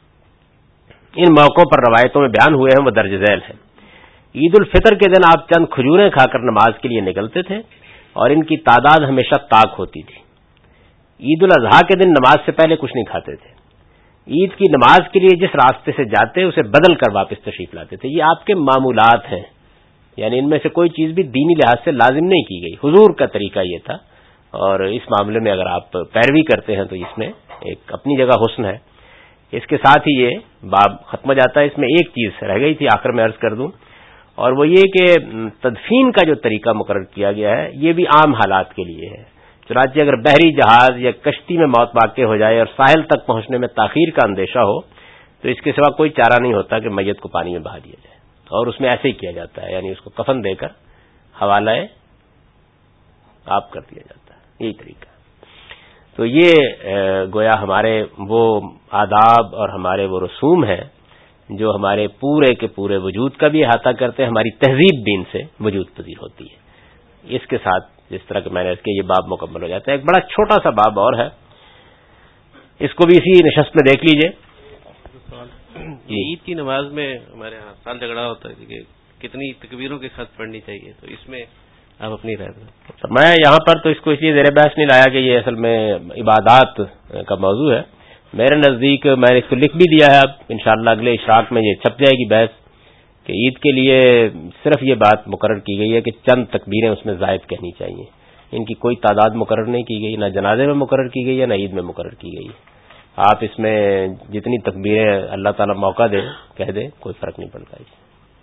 ان موقعوں پر روایتوں میں بیان ہوئے ہیں وہ درج ذیل ہیں۔ عید الفطر کے دن آپ چند کھجوریں کھا کر نماز کے لیے نکلتے تھے اور ان کی تعداد ہمیشہ طاق ہوتی تھی۔ عید الاضحیٰ کے دن نماز سے پہلے کچھ نہیں کھاتے تھے، عید کی نماز کے لیے جس راستے سے جاتے اسے بدل کر واپس تشریف لاتے تھے۔ یہ آپ کے معمولات ہیں، یعنی ان میں سے کوئی چیز بھی دینی لحاظ سے لازم نہیں کی گئی، حضور کا طریقہ یہ تھا، اور اس معاملے میں اگر آپ پیروی کرتے ہیں تو اس میں ایک اپنی جگہ حسن ہے۔ اس کے ساتھ ہی یہ باب ختم ہو جاتا ہے۔ اس میں ایک چیز رہ گئی تھی آخر میں عرض کر دوں، اور وہ یہ کہ تدفین کا جو طریقہ مقرر کیا گیا ہے یہ بھی عام حالات کے لیے ہے، چنانچہ اگر بحری جہاز یا کشتی میں موت واقع ہو جائے اور ساحل تک پہنچنے میں تاخیر کا اندیشہ ہو تو اس کے سوا کوئی چارہ نہیں ہوتا کہ میت کو پانی میں بہا دیا جائے، اور اس میں ایسے ہی کیا جاتا ہے، یعنی اس کو کفن دے کر حوالہ آپ کر دیا جاتا ہے، یہی طریقہ ہے۔ تو یہ گویا ہمارے وہ آداب اور ہمارے وہ رسوم ہیں جو ہمارے پورے کے پورے وجود کا بھی احاطہ کرتے ہیں، ہماری تہذیب بھی ان سے وجود پذیر ہوتی ہے۔ اس کے ساتھ جس طرح کہ میں نے اس کے یہ باب مکمل ہو جاتا ہے۔ ایک بڑا چھوٹا سا باب اور ہے، اس کو بھی اسی نشست میں دیکھ لیجئے۔ عید کی نماز میں ہمارے یہاں سال جھگڑا ہوتا ہے کہ کتنی تکبیروں کے ساتھ پڑھنی چاہیے، تو اس میں آپ اپنی رائے دیں۔ میں یہاں پر تو اس کو اس لیے زیر بحث نہیں لایا کہ یہ اصل میں عبادات کا موضوع ہے۔ میرے نزدیک میں نے اس کو لکھ بھی دیا ہے، اب انشاءاللہ اگلے اشراق میں یہ چھپ جائے گی بحث، کہ عید کے لیے صرف یہ بات مقرر کی گئی ہے کہ چند تکبیریں اس میں زائد کہنی چاہیے، ان کی کوئی تعداد مقرر نہیں کی گئی، نہ جنازے میں مقرر کی گئی ہے نہ عید میں مقرر کی گئی ہے۔ آپ اس میں جتنی تکبیریں اللہ تعالیٰ موقع دے کہہ دے، کوئی فرق نہیں پڑتا اس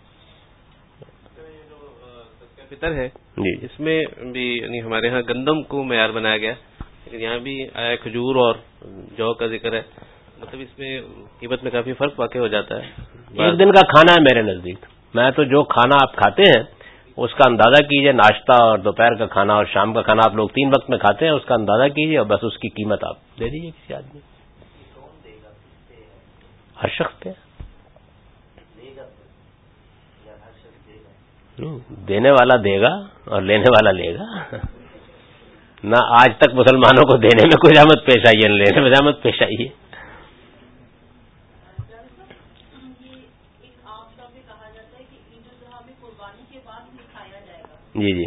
فطر ہے جی، اس میں بھی یعنی ہمارے ہاں گندم کو معیار بنایا گیا، لیکن یہاں بھی آیا کھجور اور جو کا ذکر ہے، مطلب اس میں قیمت میں کافی فرق واقع ہو جاتا ہے۔ ایک دن کا کھانا ہے میرے نزدیک، میں تو جو کھانا آپ کھاتے ہیں اس کا اندازہ کیجئے، ناشتہ اور دوپہر کا کھانا اور شام کا کھانا آپ لوگ تین وقت میں کھاتے ہیں، اس کا اندازہ کیجئے اور بس اس کی قیمت آپ دے دیجئے کسی آدمی، ہر شخص پہ دینے والا دے گا اور لینے والا لے گا۔ نہ آج تک مسلمانوں کو دینے میں کوئی زحمت پیش آئی ہے نہ لینے میں زحمت پیش آئی ہے۔ جی جی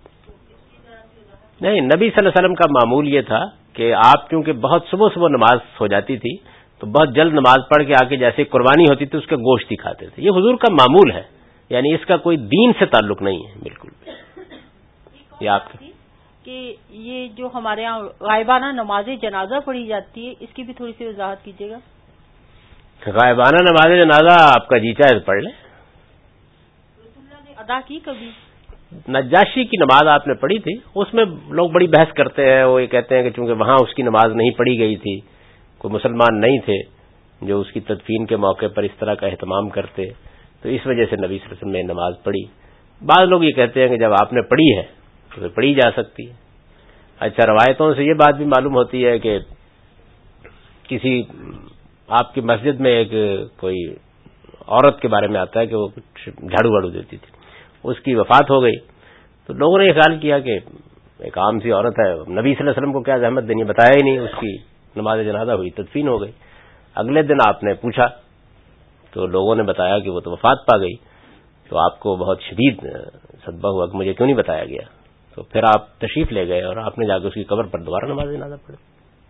نہیں، نبی صلی اللہ علیہ وسلم کا معمول یہ تھا کہ آپ چونکہ بہت صبح صبح نماز ہو جاتی تھی تو بہت جلد نماز پڑھ کے آ کے جیسے قربانی ہوتی تھی اس کے گوشت ہی کھاتے تھے، یہ حضور کا معمول ہے، یعنی اس کا کوئی دین سے تعلق نہیں ہے بالکل بھی۔ یہ آپ کہ یہ جو ہمارے یہاں غائبانہ نماز جنازہ پڑھی جاتی ہے، اس کی بھی تھوڑی سی وضاحت کیجیے گا۔ غائبانہ نماز جنازہ آپ کا جی چاہے پڑھ لیں، رسول اللہ نے ادا کی کبھی؟ نجاشی کی نماز آپ نے پڑھی تھی، اس میں لوگ بڑی بحث کرتے ہیں، وہ یہ کہتے ہیں کہ چونکہ وہاں اس کی نماز نہیں پڑھی گئی تھی، کوئی مسلمان نہیں تھے جو اس کی تدفین کے موقع پر اس طرح کا اہتمام کرتے، تو اس وجہ سے نبی صلی اللہ علیہ وسلم نے نماز پڑھی۔ بعض لوگ یہ کہتے ہیں کہ جب آپ نے پڑھی ہے تو پھر پڑھی جا سکتی ہے۔ اچھا، روایتوں سے یہ بات بھی معلوم ہوتی ہے کہ کسی آپ کی مسجد میں ایک کوئی عورت کے بارے میں آتا ہے کہ وہ جھاڑو واڑو دیتی تھی، اس کی وفات ہو گئی، تو لوگوں نے یہ خیال کیا کہ ایک عام سی عورت ہے، نبی صلی اللہ علیہ وسلم کو کیا زحمت دینی، بتایا ہی نہیں، اس کی نماز جنازہ ہوئی، تدفین ہو گئی۔ اگلے دن آپ نے پوچھا تو لوگوں نے بتایا کہ وہ تو وفات پا گئی، تو آپ کو بہت شدید صدمہ ہوا کہ مجھے کیوں نہیں بتایا گیا، تو پھر آپ تشریف لے گئے اور آپ نے جا کے اس کی قبر پر دوبارہ نماز جنازہ پڑھی۔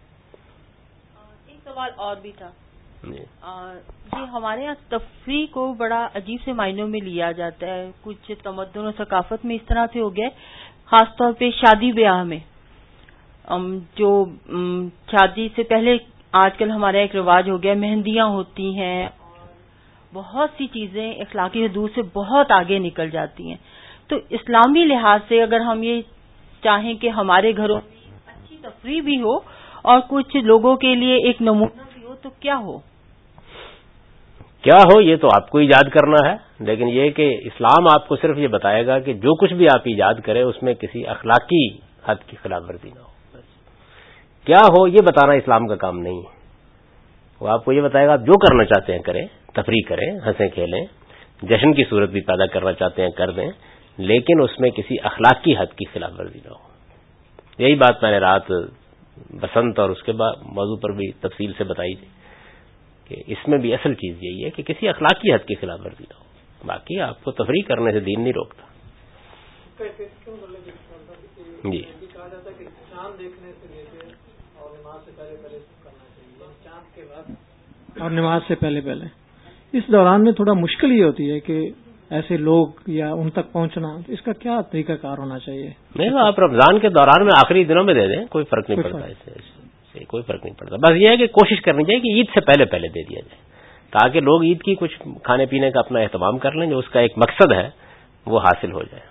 ایک سوال اور بھی تھا جی، ہمارے یہاں تفریح کو بڑا عجیب سے معنوں میں لیا جاتا ہے، کچھ تمدن و ثقافت میں اس طرح سے ہو گیا، خاص طور پہ شادی بیاہ میں جو شادی سے پہلے آج کل ہمارا ایک رواج ہو گیا، مہندیاں ہوتی ہیں، بہت سی چیزیں اخلاقی حدود سے بہت آگے نکل جاتی ہیں۔ تو اسلامی لحاظ سے اگر ہم یہ چاہیں کہ ہمارے گھروں میں اچھی تفریح بھی ہو اور کچھ لوگوں کے لیے ایک نمونہ بھی ہو تو کیا ہو؟ کیا ہو یہ تو آپ کو ایجاد کرنا ہے، لیکن یہ کہ اسلام آپ کو صرف یہ بتائے گا کہ جو کچھ بھی آپ ایجاد کریں اس میں کسی اخلاقی حد کی خلاف ورزی نہ ہو۔ کیا ہو یہ بتانا اسلام کا کام نہیں ہے، وہ آپ کو یہ بتائے گا آپ جو کرنا چاہتے ہیں کریں، تفریح کریں، ہنسیں کھیلیں، جشن کی صورت بھی پیدا کرنا چاہتے ہیں کر دیں، لیکن اس میں کسی اخلاقی حد کی خلاف ورزی نہ ہو۔ یہی بات میں نے رات بسنت اور اس کے بعد موضوع پر بھی تفصیل سے بتائی تھی کہ اس میں بھی اصل چیز یہی ہے کہ کسی اخلاقی حد کی خلاف ورزی نہ ہو، باقی آپ کو تفریح کرنے سے دین نہیں روکتا۔ جی اور نماز سے پہلے پہلے اس دوران میں تھوڑا مشکل یہ ہوتی ہے کہ ایسے لوگ یا ان تک پہنچنا، اس کا کیا طریقہ کار ہونا چاہیے؟ نہیں، آپ رمضان کے دوران میں آخری دنوں میں دے دیں، کوئی فرق نہیں پڑتا، اس سے کوئی فرق نہیں پڑتا، بس یہ ہے کہ کوشش کرنی چاہیے کہ عید سے پہلے پہلے دے دیا جائے تاکہ لوگ عید کی کچھ کھانے پینے کا اپنا اہتمام کر لیں، جو اس کا ایک مقصد ہے وہ حاصل ہو جائے۔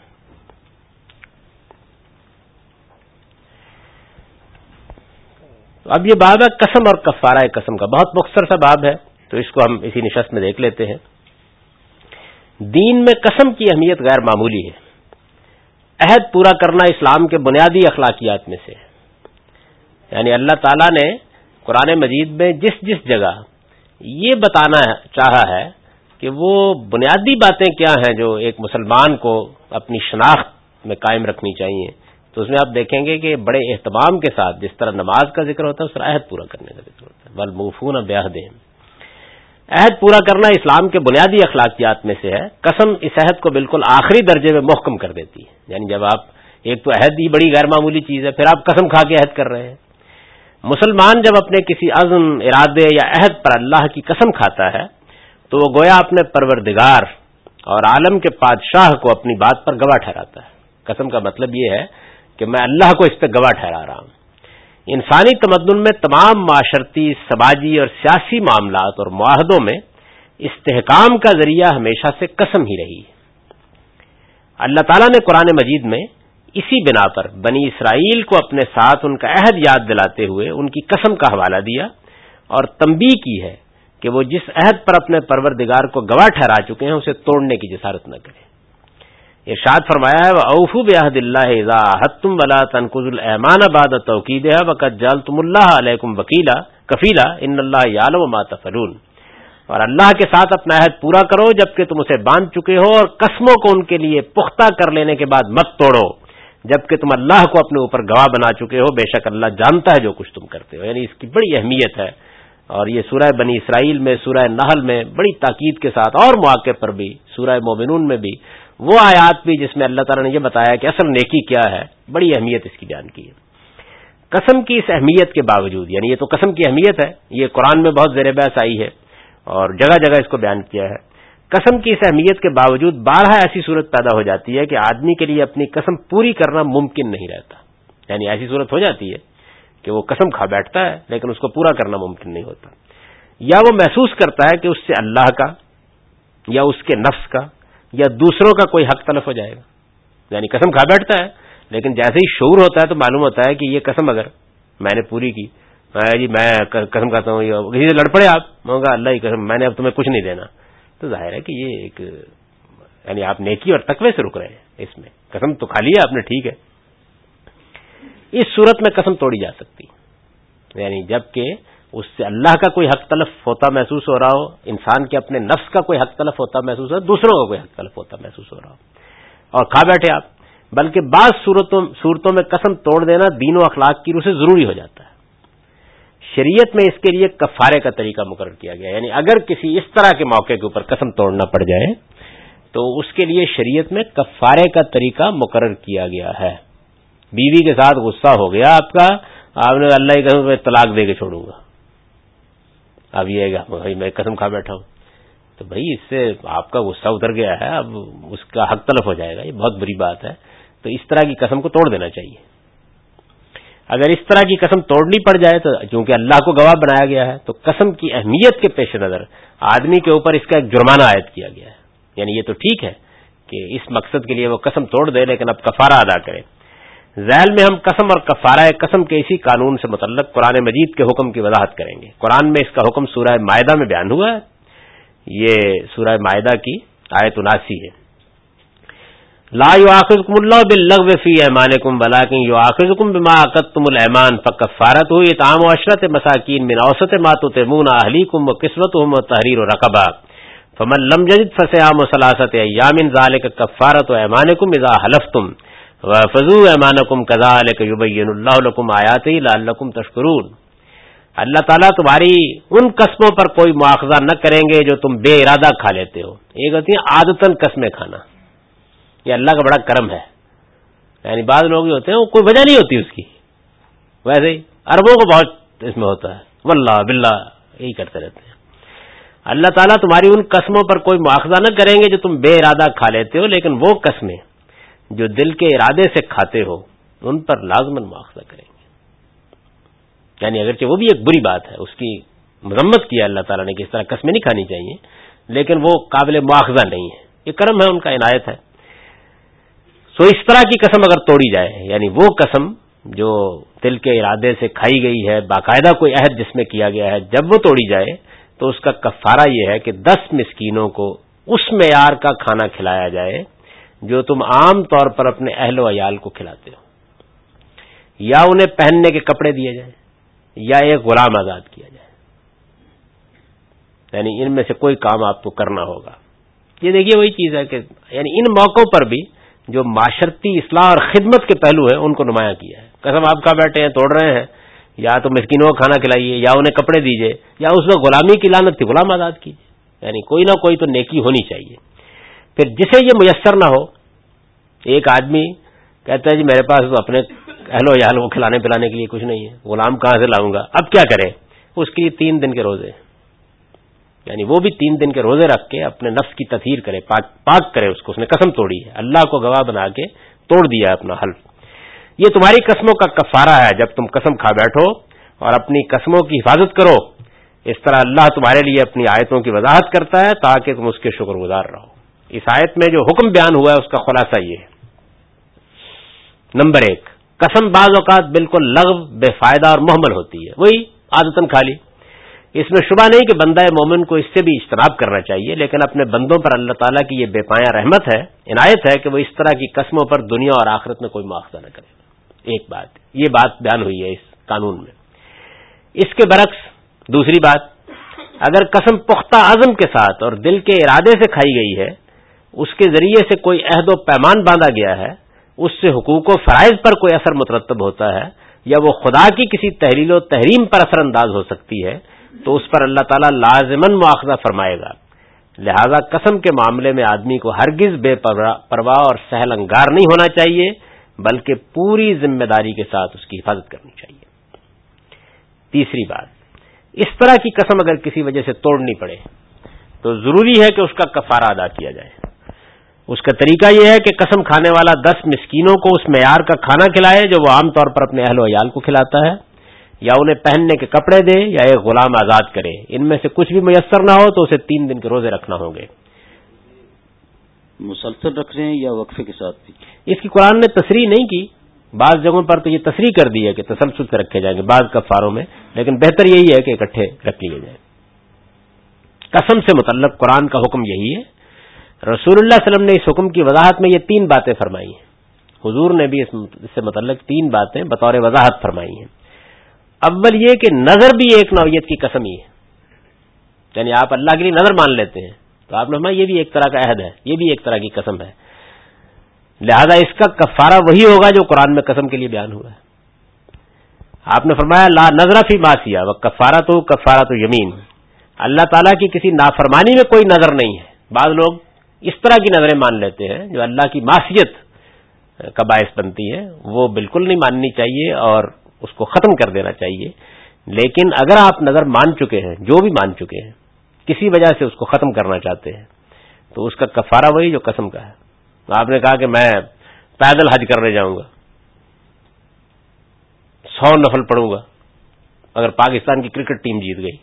اب یہ باب ہے قسم اور کفارہ قسم کا، بہت مختصر سا باب ہے، تو اس کو ہم اسی نشست میں دیکھ لیتے ہیں۔ دین میں قسم کی اہمیت غیر معمولی ہے۔ عہد پورا کرنا اسلام کے بنیادی اخلاقیات میں سے ہے۔ یعنی اللہ تعالیٰ نے قرآن مجید میں جس جس جگہ یہ بتانا چاہا ہے کہ وہ بنیادی باتیں کیا ہیں جو ایک مسلمان کو اپنی شناخت میں قائم رکھنی چاہیے، تو اس میں آپ دیکھیں گے کہ بڑے اہتمام کے ساتھ جس طرح نماز کا ذکر ہوتا ہے اس طرح عہد پورا کرنے کا ذکر ہوتا ہے۔ والموفون بعہدہم، عہد پورا کرنا اسلام کے بنیادی اخلاقیات میں سے ہے۔ قسم اس عہد کو بالکل آخری درجے میں محکم کر دیتی ہے، یعنی جب آپ ایک تو عہد ہی بڑی غیر معمولی چیز ہے، پھر آپ قسم کھا کے عہد کر رہے ہیں۔ مسلمان جب اپنے کسی عزم، ارادے یا عہد پر اللہ کی قسم کھاتا ہے تو وہ گویا اپنے پروردگار اور عالم کے بادشاہ کو اپنی بات پر گواہ ٹھہراتا ہے۔ قسم کا مطلب یہ ہے کہ میں اللہ کو اس پہ گواہ ٹھہرا رہا ہوں۔ انسانی تمدن میں تمام معاشرتی، سماجی اور سیاسی معاملات اور معاہدوں میں استحکام کا ذریعہ ہمیشہ سے قسم ہی رہی ہے۔ اللہ تعالیٰ نے قرآن مجید میں اسی بنا پر بنی اسرائیل کو اپنے ساتھ ان کا عہد یاد دلاتے ہوئے ان کی قسم کا حوالہ دیا اور تنبیہ کی ہے کہ وہ جس عہد پر اپنے پروردگار کو گواہ ٹھہرا چکے ہیں اسے توڑنے کی جسارت نہ کریں۔ ارشاد فرمایا ہے وَأَوْفُوا بِعَهْدِ اللَّهِ إِذَا عَاهَدتُّمْ وَلَا تَنقُضُوا الْأَيْمَانَ بَعْدَ تَوْكِيدِهَا وَقَدْ جَعَلْتُمُ اللَّهَ عَلَيْكُمْ وَكِيلًا كَفِيلًا إِنَّ اللَّهَ يَعْلَمُ مَا تَفْعَلُونَ، اور اللہ کے ساتھ اپنا عہد پورا کرو جبکہ تم اسے باندھ چکے ہو، اور قسموں کو ان کے لیے پختہ کر لینے کے بعد مت توڑو جبکہ تم اللہ کو اپنے اوپر گواہ بنا چکے ہو، بے شک اللہ جانتا ہے جو کچھ تم کرتے ہو۔ یعنی اس کی بڑی اہمیت ہے، اور یہ سورہ بنی اسرائیل میں، سورہ نحل میں بڑی تاکید کے ساتھ، اور مواقع پر بھی سورہ مومنون میں بھی وہ آیات بھی جس میں اللہ تعالیٰ نے یہ بتایا کہ اصل نیکی کیا ہے، بڑی اہمیت اس کی بیان کی ہے۔ قسم کی اس اہمیت کے باوجود، یعنی یہ تو قسم کی اہمیت ہے، یہ قرآن میں بہت زیر بحث آئی ہے اور جگہ جگہ اس کو بیان کیا ہے، قسم کی اس اہمیت کے باوجود بارہا ایسی صورت پیدا ہو جاتی ہے کہ آدمی کے لیے اپنی قسم پوری کرنا ممکن نہیں رہتا۔ یعنی ایسی صورت ہو جاتی ہے کہ وہ قسم کھا بیٹھتا ہے لیکن اس کو پورا کرنا ممکن نہیں ہوتا، یا وہ محسوس کرتا ہے کہ اس سے اللہ کا یا اس کے نفس کا یا دوسروں کا کوئی حق تلف ہو جائے گا۔ یعنی قسم کھا بیٹھتا ہے لیکن جیسے ہی شعور ہوتا ہے تو معلوم ہوتا ہے کہ یہ قسم اگر میں نے پوری کی، جی میں قسم کھاتا ہوں، کسی سے لڑ پڑے آپ، میں کہا اللہ کی قسم میں نے اب تمہیں کچھ نہیں دینا، تو ظاہر ہے کہ یہ ایک یعنی آپ نیکی اور تقوی سے رک رہے ہیں، اس میں قسم تو کھا لیا آپ نے، ٹھیک ہے۔ اس صورت میں قسم توڑی جا سکتی، یعنی جبکہ اس سے اللہ کا کوئی حق تلف ہوتا محسوس ہو رہا ہو، انسان کے اپنے نفس کا کوئی حق تلف ہوتا محسوس ہو، دوسروں کا کوئی حق تلف ہوتا محسوس ہو رہا ہو، اور کھا بیٹھے آپ۔ بلکہ بعض صورتوں صورتوں میں قسم توڑ دینا دین و اخلاق کی روح سے ضروری ہو جاتا ہے۔ شریعت میں اس کے لیے کفارے کا طریقہ مقرر کیا گیا، یعنی اگر کسی اس طرح کے موقع کے اوپر قسم توڑنا پڑ جائے تو اس کے لیے شریعت میں کفارے کا طریقہ مقرر کیا گیا ہے۔ بیوی کے ساتھ غصہ ہو گیا آپ کا، آپ نے اللہ کی قسم میں طلاق دے کے چھوڑوں گا، اب یہ گا بھائی میں قسم کھا بیٹھا ہوں، تو بھائی اس سے آپ کا غصہ اتر گیا ہے، اب اس کا حق تلف ہو جائے گا، یہ بہت بری بات ہے۔ تو اس طرح کی قسم کو توڑ دینا چاہیے۔ اگر اس طرح کی قسم توڑنی پڑ جائے تو چونکہ اللہ کو گواہ بنایا گیا ہے تو قسم کی اہمیت کے پیش نظر آدمی کے اوپر اس کا ایک جرمانہ عائد کیا گیا ہے۔ یعنی یہ تو ٹھیک ہے کہ اس مقصد کے لیے وہ قسم توڑ دے لیکن اب کفارہ ادا کرے۔ ذیل میں ہم قسم اور کفارہ قسم کے اسی قانون سے متعلق قرآن مجید کے حکم کی وضاحت کریں گے۔ قرآن میں اس کا حکم سورہ مائدہ میں بیان ہوا ہے، یہ سورہ مائدہ کی آیت اناسی ہے۔ لا یؤاخذکم اللہ باللغو فی ایمانکم ولکن یؤاخذکم بما عقدتم الایمان فکفارتہ اطعام عشرۃ مساکین من اوسط ما تطعمون اہلیکم وکسوتہم وتحریر رقبہ فمن لم یجد فصیام ثلاثۃ ایام ذلک کفارۃ ایمانکم اذا حلفتم واحفظوا ایمانکم کذلک یبین اللہ لکم آیاتہ لعلکم تشکرون۔ اللہ تعالیٰ تمہاری ان قسموں پر کوئی مواخذہ نہ کریں گے جو تم بے ارادہ کھا لیتے ہو۔ ایک ہوتی ہے عادتاً قسمیں کھانا، یہ اللہ کا بڑا کرم ہے۔ یعنی بعض لوگ جو ہوتے ہیں وہ کوئی وجہ نہیں ہوتی اس کی، ویسے ہی عربوں کو بہت اس میں ہوتا ہے، واللہ باللہ یہی کرتے رہتے ہیں۔ اللہ تعالیٰ تمہاری ان قسموں پر کوئی مواخذہ نہ کریں گے جو تم بے ارادہ کھا لیتے ہو، لیکن وہ قسمیں جو دل کے ارادے سے کھاتے ہو ان پر لازماً مواخذہ کریں گے۔ یعنی اگرچہ وہ بھی ایک بری بات ہے، اس کی مذمت کی ہے اللہ تعالیٰ نے کہ اس طرح قسمیں نہیں کھانی چاہیے، لیکن وہ قابل مواخذہ نہیں ہے، یہ کرم ہے ان کا، عنایت ہے۔ سو اس طرح کی قسم اگر توڑی جائے، یعنی وہ قسم جو دل کے ارادے سے کھائی گئی ہے، باقاعدہ کوئی عہد جس میں کیا گیا ہے، جب وہ توڑی جائے تو اس کا کفارہ یہ ہے کہ دس مسکینوں کو اس معیار کا کھانا کھلایا جائے جو تم عام طور پر اپنے اہل و عیال کو کھلاتے ہو۔ یا انہیں پہننے کے کپڑے دیے جائیں یا ایک غلام آزاد کیا جائے، یعنی ان میں سے کوئی کام آپ کو کرنا ہوگا۔ یہ دیکھیے وہی چیز ہے کہ یعنی ان موقعوں پر بھی جو معاشرتی اصلاح اور خدمت کے پہلو ہیں ان کو نمایاں کیا ہے۔ قسم آپ کھا بیٹھے ہیں، توڑ رہے ہیں، یا تو مسکینوں کو کھانا کھلائیے یا انہیں کپڑے دیجیے، یا اس میں غلامی کی لعنت تھی غلام آزاد کیجیے، یعنی کوئی نہ کوئی تو نیکی ہونی چاہیے۔ پھر جسے یہ میسر نہ ہو، ایک آدمی کہتا ہے جی میرے پاس تو اپنے اہل و عیال کو کھلانے پلانے کے لیے کچھ نہیں ہے، غلام کہاں سے لاؤں گا، اب کیا کرے؟ اس کے لیے تین دن کے روزے، یعنی وہ بھی تین دن کے روزے رکھ کے اپنے نفس کی تطہیر کرے، پاک پاک کرے اس کو، اس نے قسم توڑی ہے، اللہ کو گواہ بنا کے توڑ دیا اپنا حلف۔ یہ تمہاری قسموں کا کفارہ ہے جب تم قسم کھا بیٹھو اور اپنی قسموں کی حفاظت کرو، اس طرح اللہ تمہارے لیے اپنی آیتوں کی وضاحت کرتا ہے تاکہ تم اس کے شکر گزار رہو۔ اس آیت میں جو حکم بیان ہوا ہے اس کا خلاصہ یہ ہے، نمبر ایک، قسم بعض اوقات بالکل لغو، بے فائدہ اور مہمل ہوتی ہے، وہی عادتاً کھا لی، اس میں شبہ نہیں کہ بندہ مومن کو اس سے بھی اجتناب کرنا چاہیے، لیکن اپنے بندوں پر اللہ تعالیٰ کی یہ بے پایاں رحمت ہے، عنایت ہے کہ وہ اس طرح کی قسموں پر دنیا اور آخرت میں کوئی مواخذہ نہ کرے۔ ایک بات یہ بات بیان ہوئی ہے اس قانون میں۔ اس کے برعکس دوسری بات، اگر قسم پختہ عزم کے ساتھ اور دل کے ارادے سے کھائی گئی ہے، اس کے ذریعے سے کوئی عہد و پیمان باندھا گیا ہے، اس سے حقوق و فرائض پر کوئی اثر مترتب ہوتا ہے، یا وہ خدا کی کسی تحلیل و تحریم پر اثر انداز ہو سکتی ہے، تو اس پر اللہ تعالیٰ لازماً مواخذہ فرمائے گا۔ لہذا قسم کے معاملے میں آدمی کو ہرگز بے پرواہ اور سہل انگار نہیں ہونا چاہیے، بلکہ پوری ذمہ داری کے ساتھ اس کی حفاظت کرنی چاہیے۔ تیسری بات، اس طرح کی قسم اگر کسی وجہ سے توڑنی پڑے تو ضروری ہے کہ اس کا کفارہ ادا کیا جائے۔ اس کا طریقہ یہ ہے کہ قسم کھانے والا دس مسکینوں کو اس معیار کا کھانا کھلائے جو وہ عام طور پر اپنے اہل و عیال کو کھلاتا ہے، یا انہیں پہننے کے کپڑے دے، یا ایک غلام آزاد کرے۔ ان میں سے کچھ بھی میسر نہ ہو تو اسے تین دن کے روزے رکھنا ہوں گے۔ مسلسل رکھ رہے ہیں یا وقفے کے ساتھ بھی؟ اس کی قرآن نے تصریح نہیں کی، بعض جگہوں پر تو یہ تصریح کر دی ہے کہ تسلسل سے رکھے جائیں گے بعض کفاروں میں، لیکن بہتر یہی ہے کہ اکٹھے رکھ لیے جائیں۔ قسم سے متعلق قرآن کا حکم یہی ہے۔ رسول اللہ صلی اللہ علیہ وسلم نے اس حکم کی وضاحت میں یہ تین باتیں فرمائی ہیں، حضور نے بھی اس سے متعلق تین باتیں بطور وضاحت فرمائی ہیں۔ اول یہ کہ نظر بھی ایک نوعیت کی قسم ہی ہے، یعنی آپ اللہ کے لیے نظر مان لیتے ہیں تو آپ نے فرمایا یہ بھی ایک طرح کا عہد ہے، یہ بھی ایک طرح کی قسم ہے، لہذا اس کا کفارہ وہی ہوگا جو قرآن میں قسم کے لیے بیان ہوا ہے۔ آپ نے فرمایا لا نظر فی معصیہ و کفارۃ کفارۃ یمین، اللہ تعالیٰ کی کسی نافرمانی میں کوئی نظر نہیں ہے۔ بعض لوگ اس طرح کی نظریں مان لیتے ہیں جو اللہ کی معصیت کا باعث بنتی ہے، وہ بالکل نہیں ماننی چاہیے اور اس کو ختم کر دینا چاہیے۔ لیکن اگر آپ نظر مان چکے ہیں، جو بھی مان چکے ہیں، کسی وجہ سے اس کو ختم کرنا چاہتے ہیں، تو اس کا کفارہ وہی جو قسم کا ہے۔ آپ نے کہا کہ میں پیدل حج کرنے جاؤں گا، سو نفل پڑھوں گا اگر پاکستان کی کرکٹ ٹیم جیت گئی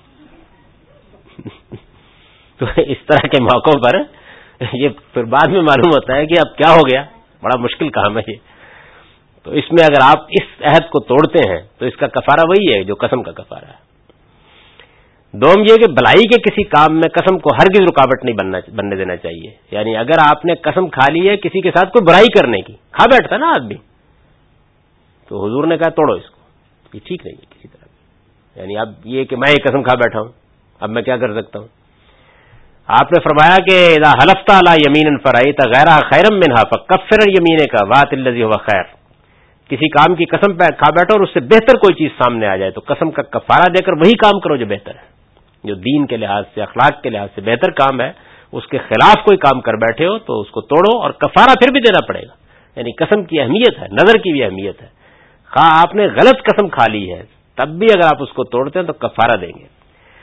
تو اس طرح کے موقعوں پر یہ پھر بعد میں معلوم ہوتا ہے کہ اب کیا ہو گیا، بڑا مشکل کام ہے یہ۔ تو اس میں اگر آپ اس عہد کو توڑتے ہیں تو اس کا کفارہ وہی ہے جو قسم کا کفارہ ہے۔ دوم یہ کہ بھلائی کے کسی کام میں قسم کو ہرگز رکاوٹ نہیں بننا بننے دینا چاہیے، یعنی اگر آپ نے قسم کھا لی ہے کسی کے ساتھ کوئی برائی کرنے کی، کھا بیٹھتا نا آدمی، تو حضور نے کہا توڑو اس کو، یہ ٹھیک نہیں ہے کسی طرح، یعنی اب یہ کہ میں یہ قسم کھا بیٹھا ہوں، اب میں کیا کر سکتا ہوں؟ آپ نے فرمایا کہ اذا حلفت علی یمین فرأیت غیرها خیرا منها فکفر یمینک وات الذی هو خیر، کسی کام کی قسم پہ کھا بیٹھو اور اس سے بہتر کوئی چیز سامنے آ جائے تو قسم کا کفارہ دے کر وہی کام کرو جو بہتر ہے، جو دین کے لحاظ سے اخلاق کے لحاظ سے بہتر کام ہے، اس کے خلاف کوئی کام کر بیٹھے ہو تو اس کو توڑو اور کفارہ پھر بھی دینا پڑے گا۔ یعنی قسم کی اہمیت ہے، نظر کی بھی اہمیت ہے، خواہ آپ نے غلط قسم کھا لی ہے تب بھی اگر آپ اس کو توڑتے ہیں تو کفارہ دیں گے۔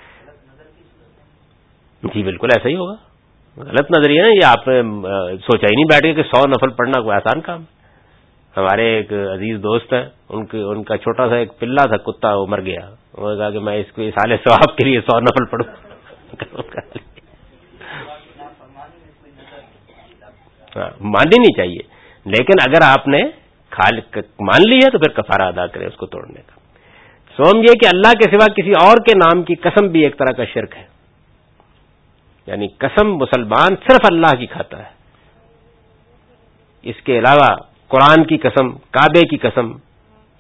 جی بالکل ایسا ہی ہوگا، غلط نظریہ ہے یہ، آپ نے سوچا ہی نہیں بیٹھ گئے کہ سو نفل پڑھنا کوئی آسان کام ہے۔ ہمارے ایک عزیز دوست ہیں، ان کی ان کا چھوٹا سا ایک پلا تھا کتا، وہ مر گیا، انہوں نے کہا کہ میں اس کو سال ثواب کے لیے سو نفل پڑھوں۔ ماننی نہیں چاہیے، لیکن اگر آپ نے مان لی ہے تو پھر کفارہ ادا کرے اس کو توڑنے کا۔ سوم یہ کہ اللہ کے سوا کسی اور کے نام کی قسم بھی ایک طرح کا شرک ہے، یعنی قسم مسلمان صرف اللہ کی کھاتا ہے، اس کے علاوہ قرآن کی قسم، کعبے کی قسم،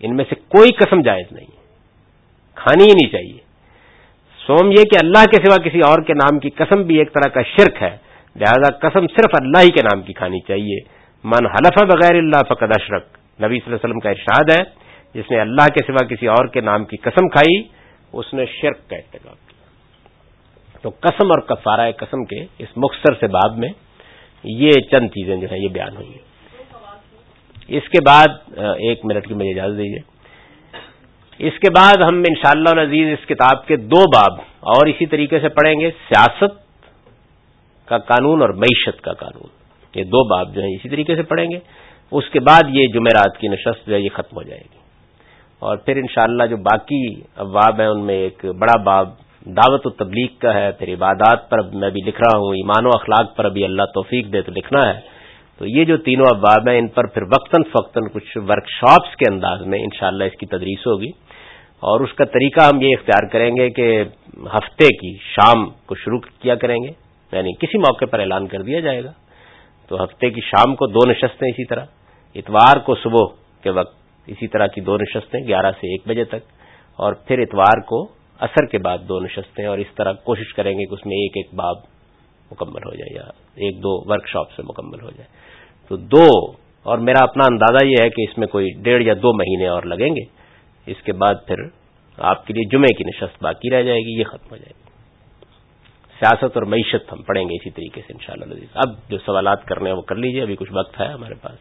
ان میں سے کوئی قسم جائز نہیں ہے، کھانی ہی نہیں چاہیے. سوم یہ کہ اللہ کے سوا کسی اور کے نام کی قسم بھی ایک طرح کا شرک ہے، لہذا قسم صرف اللہ ہی کے نام کی کھانی چاہیے. من حلف بغیر اللہ فقد اشرک، نبی صلی اللہ علیہ وسلم کا ارشاد ہے، جس نے اللہ کے سوا کسی اور کے نام کی قسم کھائی اس نے شرک کا ارتکاب کیا. تو قسم اور کفارہ قسم کے اس مختصر سے باب میں یہ چند چیزیں جو ہیں یہ بیان ہوئی. اس کے بعد ایک منٹ کی مجھے اجازت دیجیے. اس کے بعد ہم انشاءاللہ العزیز اس کتاب کے دو باب اور اسی طریقے سے پڑھیں گے، سیاست کا قانون اور معیشت کا قانون. یہ دو باب جو ہیں اسی طریقے سے پڑھیں گے. اس کے بعد یہ جمعرات کی نشست جو ہے یہ ختم ہو جائے گی، اور پھر انشاءاللہ جو باقی ابواب ہیں ان میں ایک بڑا باب دعوت و تبلیغ کا ہے، پھر عبادات پر میں بھی لکھ رہا ہوں، ایمان و اخلاق پر ابھی اللہ توفیق دے تو لکھنا ہے. تو یہ جو تینوں ابواب ہیں ان پر پھر وقتاً فوقتاً کچھ ورکشاپس کے انداز میں انشاءاللہ اس کی تدریس ہوگی، اور اس کا طریقہ ہم یہ اختیار کریں گے کہ ہفتے کی شام کو شروع کیا کریں گے، یعنی کسی موقع پر اعلان کر دیا جائے گا. تو ہفتے کی شام کو دو نشستیں، اسی طرح اتوار کو صبح کے وقت اسی طرح کی دو نشستیں گیارہ سے ایک بجے تک، اور پھر اتوار کو عصر کے بعد دو نشستیں، اور اس طرح کوشش کریں گے کہ اس میں ایک ایک باب مکمل ہو جائے یا ایک دو ورک شاپ سے مکمل ہو جائے. تو دو، اور میرا اپنا اندازہ یہ ہے کہ اس میں کوئی ڈیڑھ یا دو مہینے اور لگیں گے. اس کے بعد پھر آپ کے لیے جمعے کی نشست باقی رہ جائے گی، یہ ختم ہو جائے گی. سیاست اور معیشت ہم پڑھیں گے اسی طریقے سے انشاءاللہ العزیز. اب جو سوالات کرنے ہیں وہ کر لیجئے، ابھی کچھ وقت ہے ہمارے پاس.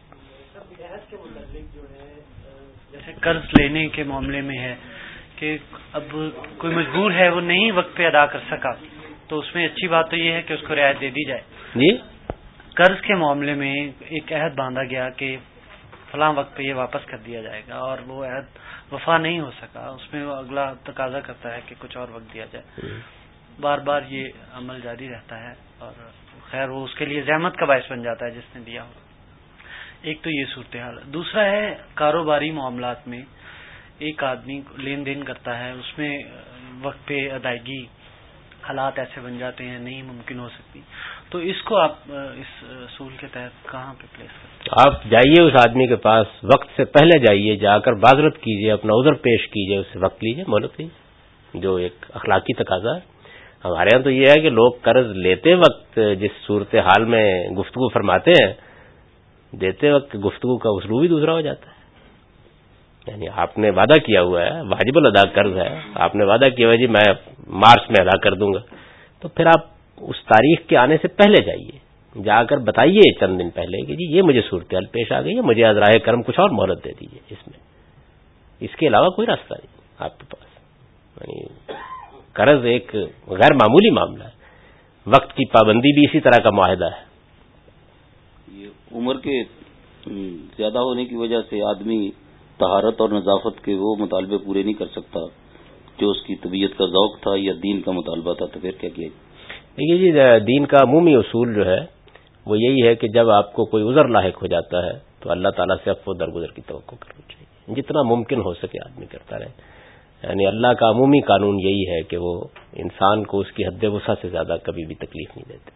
جیسے قرض لینے کے معاملے میں ہے کہ اب کوئی مجبور ہے وہ نہیں وقت پہ ادا کر سکا، تو اس میں اچھی بات تو یہ ہے کہ اس کو رعایت دے دی جائے. جی، قرض کے معاملے میں ایک عہد باندھا گیا کہ فلاں وقت پہ یہ واپس کر دیا جائے گا، اور وہ عہد وفا نہیں ہو سکا، اس میں وہ اگلا تقاضا کرتا ہے کہ کچھ اور وقت دیا جائے. بار بار یہ عمل جاری رہتا ہے، اور خیر وہ اس کے لیے زحمت کا باعث بن جاتا ہے جس نے دیا ہو. ایک تو یہ صورتحال. دوسرا ہے کاروباری معاملات میں ایک آدمی لین دین کرتا ہے، اس میں وقت پہ ادائیگی حالات ایسے بن جاتے ہیں نہیں ممکن ہو سکتی، تو اس کو آپ اس اصول کے تحت کہاں پہ پلیس کرتے ہیں؟ آپ جائیے اس آدمی کے پاس، وقت سے پہلے جائیے، جا کر معذرت کیجیے، اپنا عذر پیش کیجیے، اس سے وقت لیجیے، مہلت لیجیے، جو ایک اخلاقی تقاضا ہے. ہمارے ہاں تو یہ ہے کہ لوگ قرض لیتے وقت جس صورتحال میں گفتگو فرماتے ہیں، دیتے وقت گفتگو کا اسلوب ہی دوسرا ہو جاتا ہے. یعنی آپ نے وعدہ کیا ہوا ہے، واجب الادا قرض ہے، آپ نے وعدہ کیا ہوا ہے جی میں مارچ میں ادا کر دوں گا، تو پھر آپ اس تاریخ کے آنے سے پہلے جائیے، جا کر بتائیے چند دن پہلے کہ جی یہ مجھے صورتحال پیش آ گئی ہے، مجھے عذرائے کرم کچھ اور مہلت دے دیجیے. اس میں اس کے علاوہ کوئی راستہ نہیں آپ کے پاس. یعنی قرض ایک غیر معمولی معاملہ ہے، وقت کی پابندی بھی اسی طرح کا معاہدہ ہے. یہ عمر کے زیادہ ہونے کی وجہ سے آدمی طہارت اور نظافت کے وہ مطالبے پورے نہیں کر سکتا جو اس کی طبیعت کا ذوق تھا یا دین کا مطالبہ تھا، تو پھر کیا کیا؟ دیکھیے جی، دین کا عمومی اصول جو ہے وہ یہی ہے کہ جب آپ کو کوئی عذر لاحق ہو جاتا ہے تو اللہ تعالیٰ سے عفو درگزر کی توقع کرنی چاہیے، جتنا ممکن ہو سکے آدمی کرتا رہے. یعنی اللہ کا عمومی قانون یہی ہے کہ وہ انسان کو اس کی حد وسع سے زیادہ کبھی بھی تکلیف نہیں دیتے.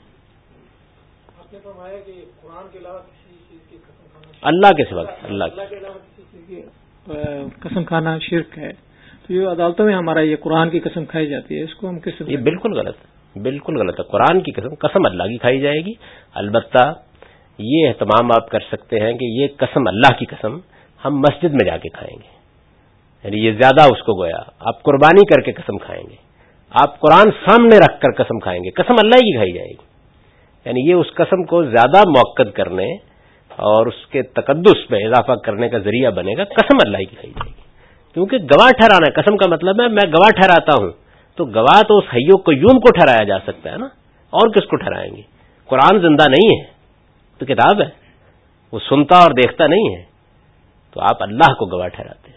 آپ نے فرمایا کہ قرآن کے علاوہ کسی چیز کی قسم کھانا اللہ کے سوا اللہ کے علاوہ کسی چیز کی قسم کھانا شرک ہے. تو یہ عدالتوں میں ہمارا یہ قرآن کی قسم کھائی جاتی ہے، اس کو ہم کس؟ یہ بالکل غلط ہے، بالکل غلط ہے. قرآن کی قسم قسم اللہ کی کھائی جائے گی. البتہ یہ اہتمام آپ کر سکتے ہیں کہ یہ قسم اللہ کی قسم ہم مسجد میں جا کے کھائیں گے، یعنی یہ زیادہ اس کو گویا آپ قربانی کر کے قسم کھائیں گے، آپ قرآن سامنے رکھ کر قسم کھائیں گے، قسم اللہ کی کھائی جائے گی. یعنی یہ اس قسم کو زیادہ موقت کرنے اور اس کے تقدس میں اضافہ کرنے کا ذریعہ بنے گا. قسم اللہ کی کھائی جائے گی کیونکہ گواہ ٹھہرانا ہے. قسم کا مطلب ہے میں گواہ ٹھہراتا ہوں، تو گواہ تو اس حی قیوم کو ٹھہرایا جا سکتا ہے نا، اور کس کو ٹھہرائیں گے؟ قرآن زندہ نہیں ہے تو کتاب ہے، وہ سنتا اور دیکھتا نہیں ہے، تو آپ اللہ کو گواہ ٹھہراتے ہیں.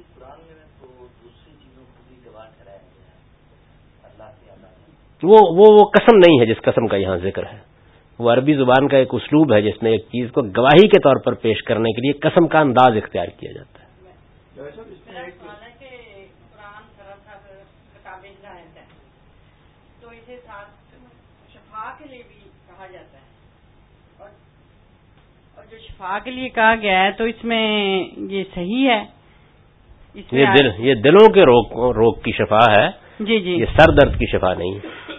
وہ وہ وہ قسم نہیں ہے جس قسم کا یہاں ذکر ہے، وہ عربی زبان کا ایک اسلوب ہے جس میں ایک چیز کو گواہی کے طور پر پیش کرنے کے لیے قسم کا انداز اختیار کیا جاتا ہے. تو اسے ساتھ شفا کے لیے بھی کہا جاتا ہے، اور جو شفا کے لیے کہا گیا ہے تو اس میں یہ صحیح ہے یہ دل یہ دلوں کے روگ روگ کی شفا ہے جی جی یہ سر درد کی شفا نہیں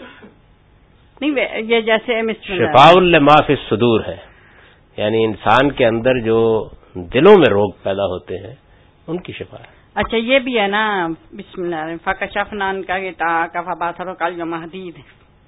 نہیں یہ جیسے شفاء لما فی الصدور ہے، یعنی انسان کے اندر جو دلوں میں روگ پیدا ہوتے ہیں ان کی شفا ہے۔ اچھا یہ بھی ہے نا بسم اللہ فکشفنان کا یہ تا کفا باثرو کل مہدید،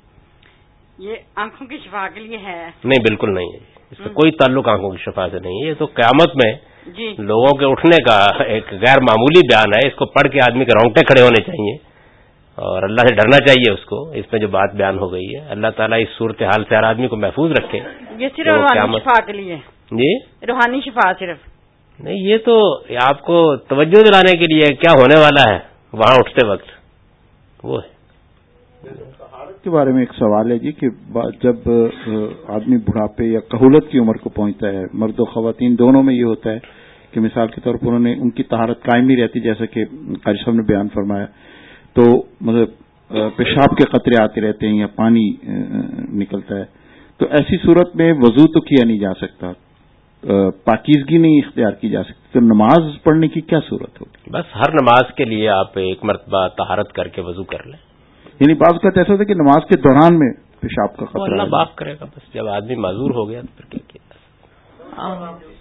یہ آنکھوں کی شفا کے لیے ہے؟ نہیں بالکل نہیں ہے، اس کا کوئی تعلق آنکھوں کی شفا سے نہیں ہے۔ یہ تو قیامت میں جی لوگوں کے اٹھنے کا ایک غیر معمولی بیان ہے، اس کو پڑھ کے آدمی کے رونگٹے کھڑے ہونے چاہیے اور اللہ سے ڈرنا چاہیے اس کو۔ اس میں جو بات بیان ہو گئی ہے، اللہ تعالیٰ اس صورتحال سے ہر آدمی کو محفوظ رکھے۔ یہ صرف روحانی شفا کے لیے؟ جی روحانی شفا صرف نہیں، یہ تو آپ کو توجہ دلانے کے لیے کیا ہونے والا ہے وہاں اٹھتے وقت وہ ہے۔ کے بارے میں ایک سوال ہے جی کہ جب آدمی بڑھاپے یا کہولت کی عمر کو پہنچتا ہے، مرد و خواتین دونوں میں یہ ہوتا ہے کہ مثال کے طور پر انہوں نے ان کی طہارت قائم نہیں رہتی، جیسا کہ قاری صاحب نے بیان فرمایا، تو مطلب پیشاب کے قطرے آتے رہتے ہیں یا پانی نکلتا ہے، تو ایسی صورت میں وضو تو کیا نہیں جا سکتا، پاکیزگی نہیں اختیار کی جا سکتی، تو نماز پڑھنے کی کیا صورت ہوگی؟ بس ہر نماز کے لیے آپ ایک مرتبہ طہارت کر کے وضو کر لیں۔ یعنی بعض کا ایسا ہوتا ہے کہ نماز کے دوران میں پیشاب کا خطرہ، اللہ معاف کرے گا، بس جب آدمی معذور ہو گیا تو پھر کیا کیا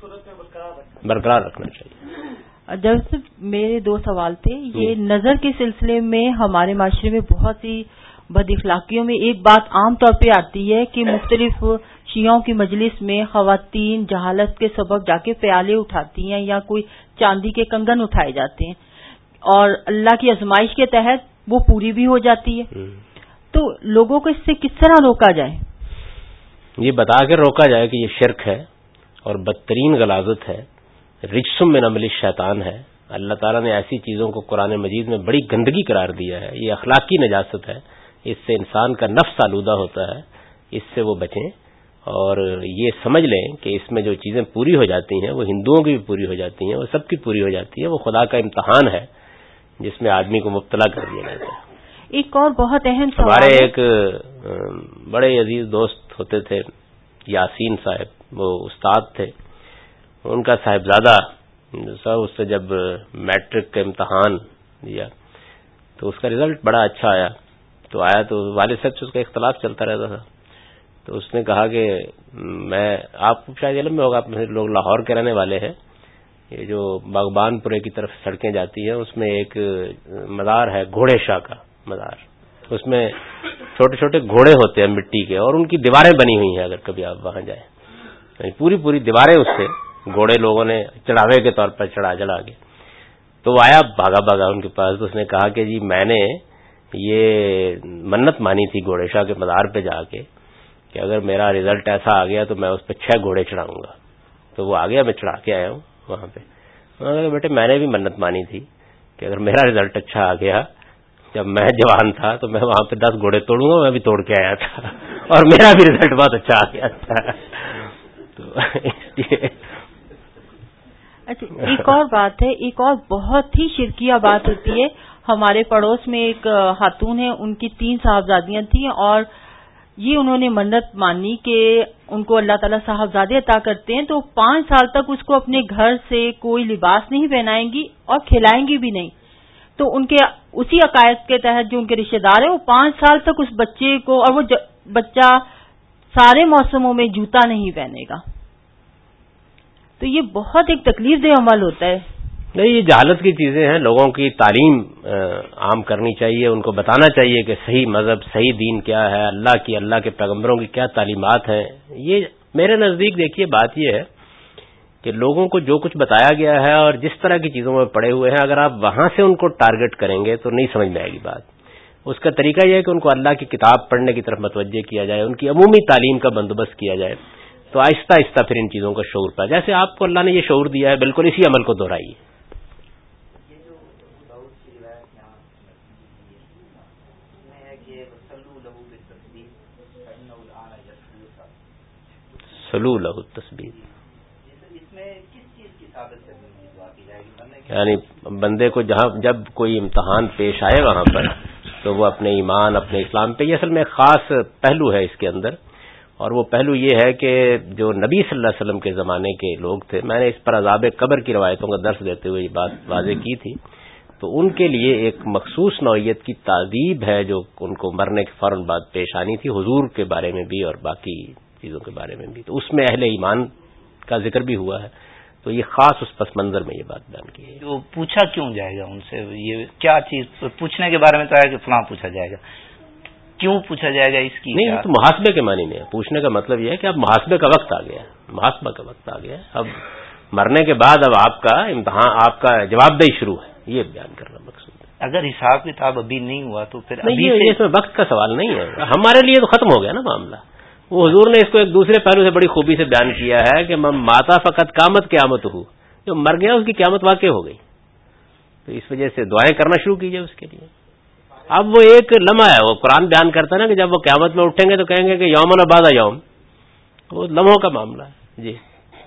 برقرار رکھنا چاہیے۔ دراصل میرے دو سوال تھے، یہ نظر کے سلسلے میں ہمارے معاشرے میں بہت سی بد اخلاقیوں میں ایک بات عام طور پہ آتی ہے کہ مختلف شیعوں کی مجلس میں خواتین جہالت کے سبب جا کے پیالے اٹھاتی ہیں یا کوئی چاندی کے کنگن اٹھائے جاتے ہیں اور اللہ کی آزمائش کے تحت وہ پوری بھی ہو جاتی ہے، تو لوگوں کو اس سے کس طرح روکا جائے؟ یہ بتا کے روکا جائے کہ یہ شرک ہے اور بدترین غلاظت ہے، رجسم من عمل الشیطان ہے۔ اللہ تعالیٰ نے ایسی چیزوں کو قرآن مجید میں بڑی گندگی قرار دیا ہے، یہ اخلاقی نجاست ہے، اس سے انسان کا نفس آلودہ ہوتا ہے، اس سے وہ بچیں اور یہ سمجھ لیں کہ اس میں جو چیزیں پوری ہو جاتی ہیں وہ ہندوؤں کی بھی پوری ہو جاتی ہیں، وہ سب کی پوری ہو جاتی ہے، وہ خدا کا امتحان ہے جس میں آدمی کو مبتلا کر دیا جاتا ہے۔ ایک اور بہت اہم سوال، ہمارے ایک بڑے عزیز دوست ہوتے تھے یاسین صاحب، وہ استاد تھے، ان کا صاحبزادہ صاحب اس سے جب میٹرک کا امتحان دیا تو اس کا رزلٹ بڑا اچھا آیا، تو آیا تو والد صاحب سے اس کا اختلاف چلتا رہتا تھا، تو اس نے کہا کہ میں، آپ کو شاید علم میں ہوگا، آپ لوگ لاہور کے رہنے والے ہیں، یہ جو باغبان پورے کی طرف سڑکیں جاتی ہیں اس میں ایک مزار ہے گھوڑے شاہ کا مزار، اس میں چھوٹے چھوٹے گھوڑے ہوتے ہیں مٹی کے اور ان کی دیواریں بنی ہوئی ہیں، اگر کبھی آپ وہاں جائیں پوری پوری دیواریں اس سے گھوڑے لوگوں نے چڑھاوے کے طور پر چڑھا چڑھا کے، تو وہ آیا بھاگا بھاگا ان کے پاس، تو اس نے کہا کہ جی میں نے یہ منت مانی تھی گھوڑے شاہ کے مزار پہ جا کے کہ اگر میرا رزلٹ ایسا آ گیا تو میں اس پہ چھ گھوڑے چڑھاؤں گا، تو وہ آ گیا، میں چڑھا کے آیا ہوں وہاں پہ۔ انہوں نے کہا بیٹے میں نے بھی منت مانی تھی کہ اگر میرا رزلٹ اچھا آ گیا جب میں جوان تھا تو میں وہاں پہ دس گھوڑے توڑوں گا، میں بھی توڑ کے آیا تھا اور میرا بھی رزلٹ بہت اچھا آ گیا تھا۔ تو اچھا ایک اور بات ہے، ایک اور بہت ہی شرکیہ بات ہوتی ہے، ہمارے پڑوس میں ایک خاتون ہے، ان کی تین صاحبزادیاں تھیں اور یہ انہوں نے منت مانی کہ ان کو اللہ تعالیٰ صاحبزادے عطا کرتے ہیں تو پانچ سال تک اس کو اپنے گھر سے کوئی لباس نہیں پہنائیں گی اور کھلائیں گی بھی نہیں، تو ان کے اسی عقائد کے تحت جو ان کے رشتے دار ہیں وہ پانچ سال تک اس بچے کو، اور وہ بچہ سارے موسموں میں جوتا نہیں پہنے گا، تو یہ بہت ایک تکلیف دہ عمل ہوتا ہے۔ نہیں، یہ جہالت کی چیزیں ہیں، لوگوں کی تعلیم عام کرنی چاہیے، ان کو بتانا چاہیے کہ صحیح مذہب، صحیح دین کیا ہے، اللہ کی، اللہ کے پیغمبروں کی کیا تعلیمات ہیں۔ یہ میرے نزدیک دیکھیے بات یہ ہے کہ لوگوں کو جو کچھ بتایا گیا ہے اور جس طرح کی چیزوں میں پڑے ہوئے ہیں، اگر آپ وہاں سے ان کو ٹارگٹ کریں گے تو نہیں سمجھ میں آئے گی بات۔ اس کا طریقہ یہ ہے کہ ان کو اللہ کی کتاب پڑھنے کی طرف متوجہ کیا جائے، ان کی عمومی تعلیم کا بندوبست کیا جائے، تو آہستہ آہستہ پھر ان چیزوں کا شعور پائے۔ جیسے آپ کو اللہ نے یہ شعور دیا ہے، بالکل اسی عمل کو دہرائیے۔ سلو لہو التسبیح، یعنی بندے کو جہاں جب کوئی امتحان پیش آئے وہاں پر تو وہ اپنے ایمان، اپنے اسلام پہ، یہ اصل میں ایک خاص پہلو ہے اس کے اندر، اور وہ پہلو یہ ہے کہ جو نبی صلی اللہ علیہ وسلم کے زمانے کے لوگ تھے، میں نے اس پر عذاب قبر کی روایتوں کا درس دیتے ہوئے یہ بات واضح کی تھی تو ان کے لیے ایک مخصوص نوعیت کی تعذیب ہے جو ان کو مرنے کے فوراً بعد پیش آنی تھی، حضور کے بارے میں بھی اور باقی چیزوں کے بارے میں بھی. تو اس میں اہل ایمان کا ذکر بھی ہوا ہے. تو یہ خاص اس پس منظر میں یہ بات بیان کی ہے. جو پوچھا کیوں جائے گا ان سے، یہ کیا چیز پوچھنے کے بارے میں تو ہے کہ فلاں پوچھا جائے گا، کیوں پوچھا جائے گا اس کی؟ نہیں، یہ تو محاسبے کے معنی میں ہے. پوچھنے کا مطلب یہ ہے کہ اب محاسبے کا وقت آ گیا ہے، محاسبہ کا وقت آ گیا ہے. اب مرنے کے بعد اب آپ کا امتحان، آپ کا جواب دہی شروع ہے، یہ بیان کرنا مقصود ہے. اگر حساب کتاب ابھی نہیں ہوا تو پھر ابھی سے اس میں وقت کا سوال نہیں ہے. ہمارے لیے تو ختم ہو گیا نا معاملہ. وہ حضور نے اس کو ایک دوسرے پہلو سے بڑی خوبی سے بیان کیا ہے کہ ماتا فقط قامت قیامت ہو، جو مر گیا اس کی قیامت واقع ہو گئی. تو اس وجہ سے دعائیں کرنا شروع کیجیے اس کے لیے. اب وہ ایک لمحہ ہے، وہ قرآن بیان کرتا ہے نا کہ جب وہ قیامت میں اٹھیں گے تو کہیں گے کہ یومن بعد یوم، وہ لمحوں کا معاملہ ہے. جی،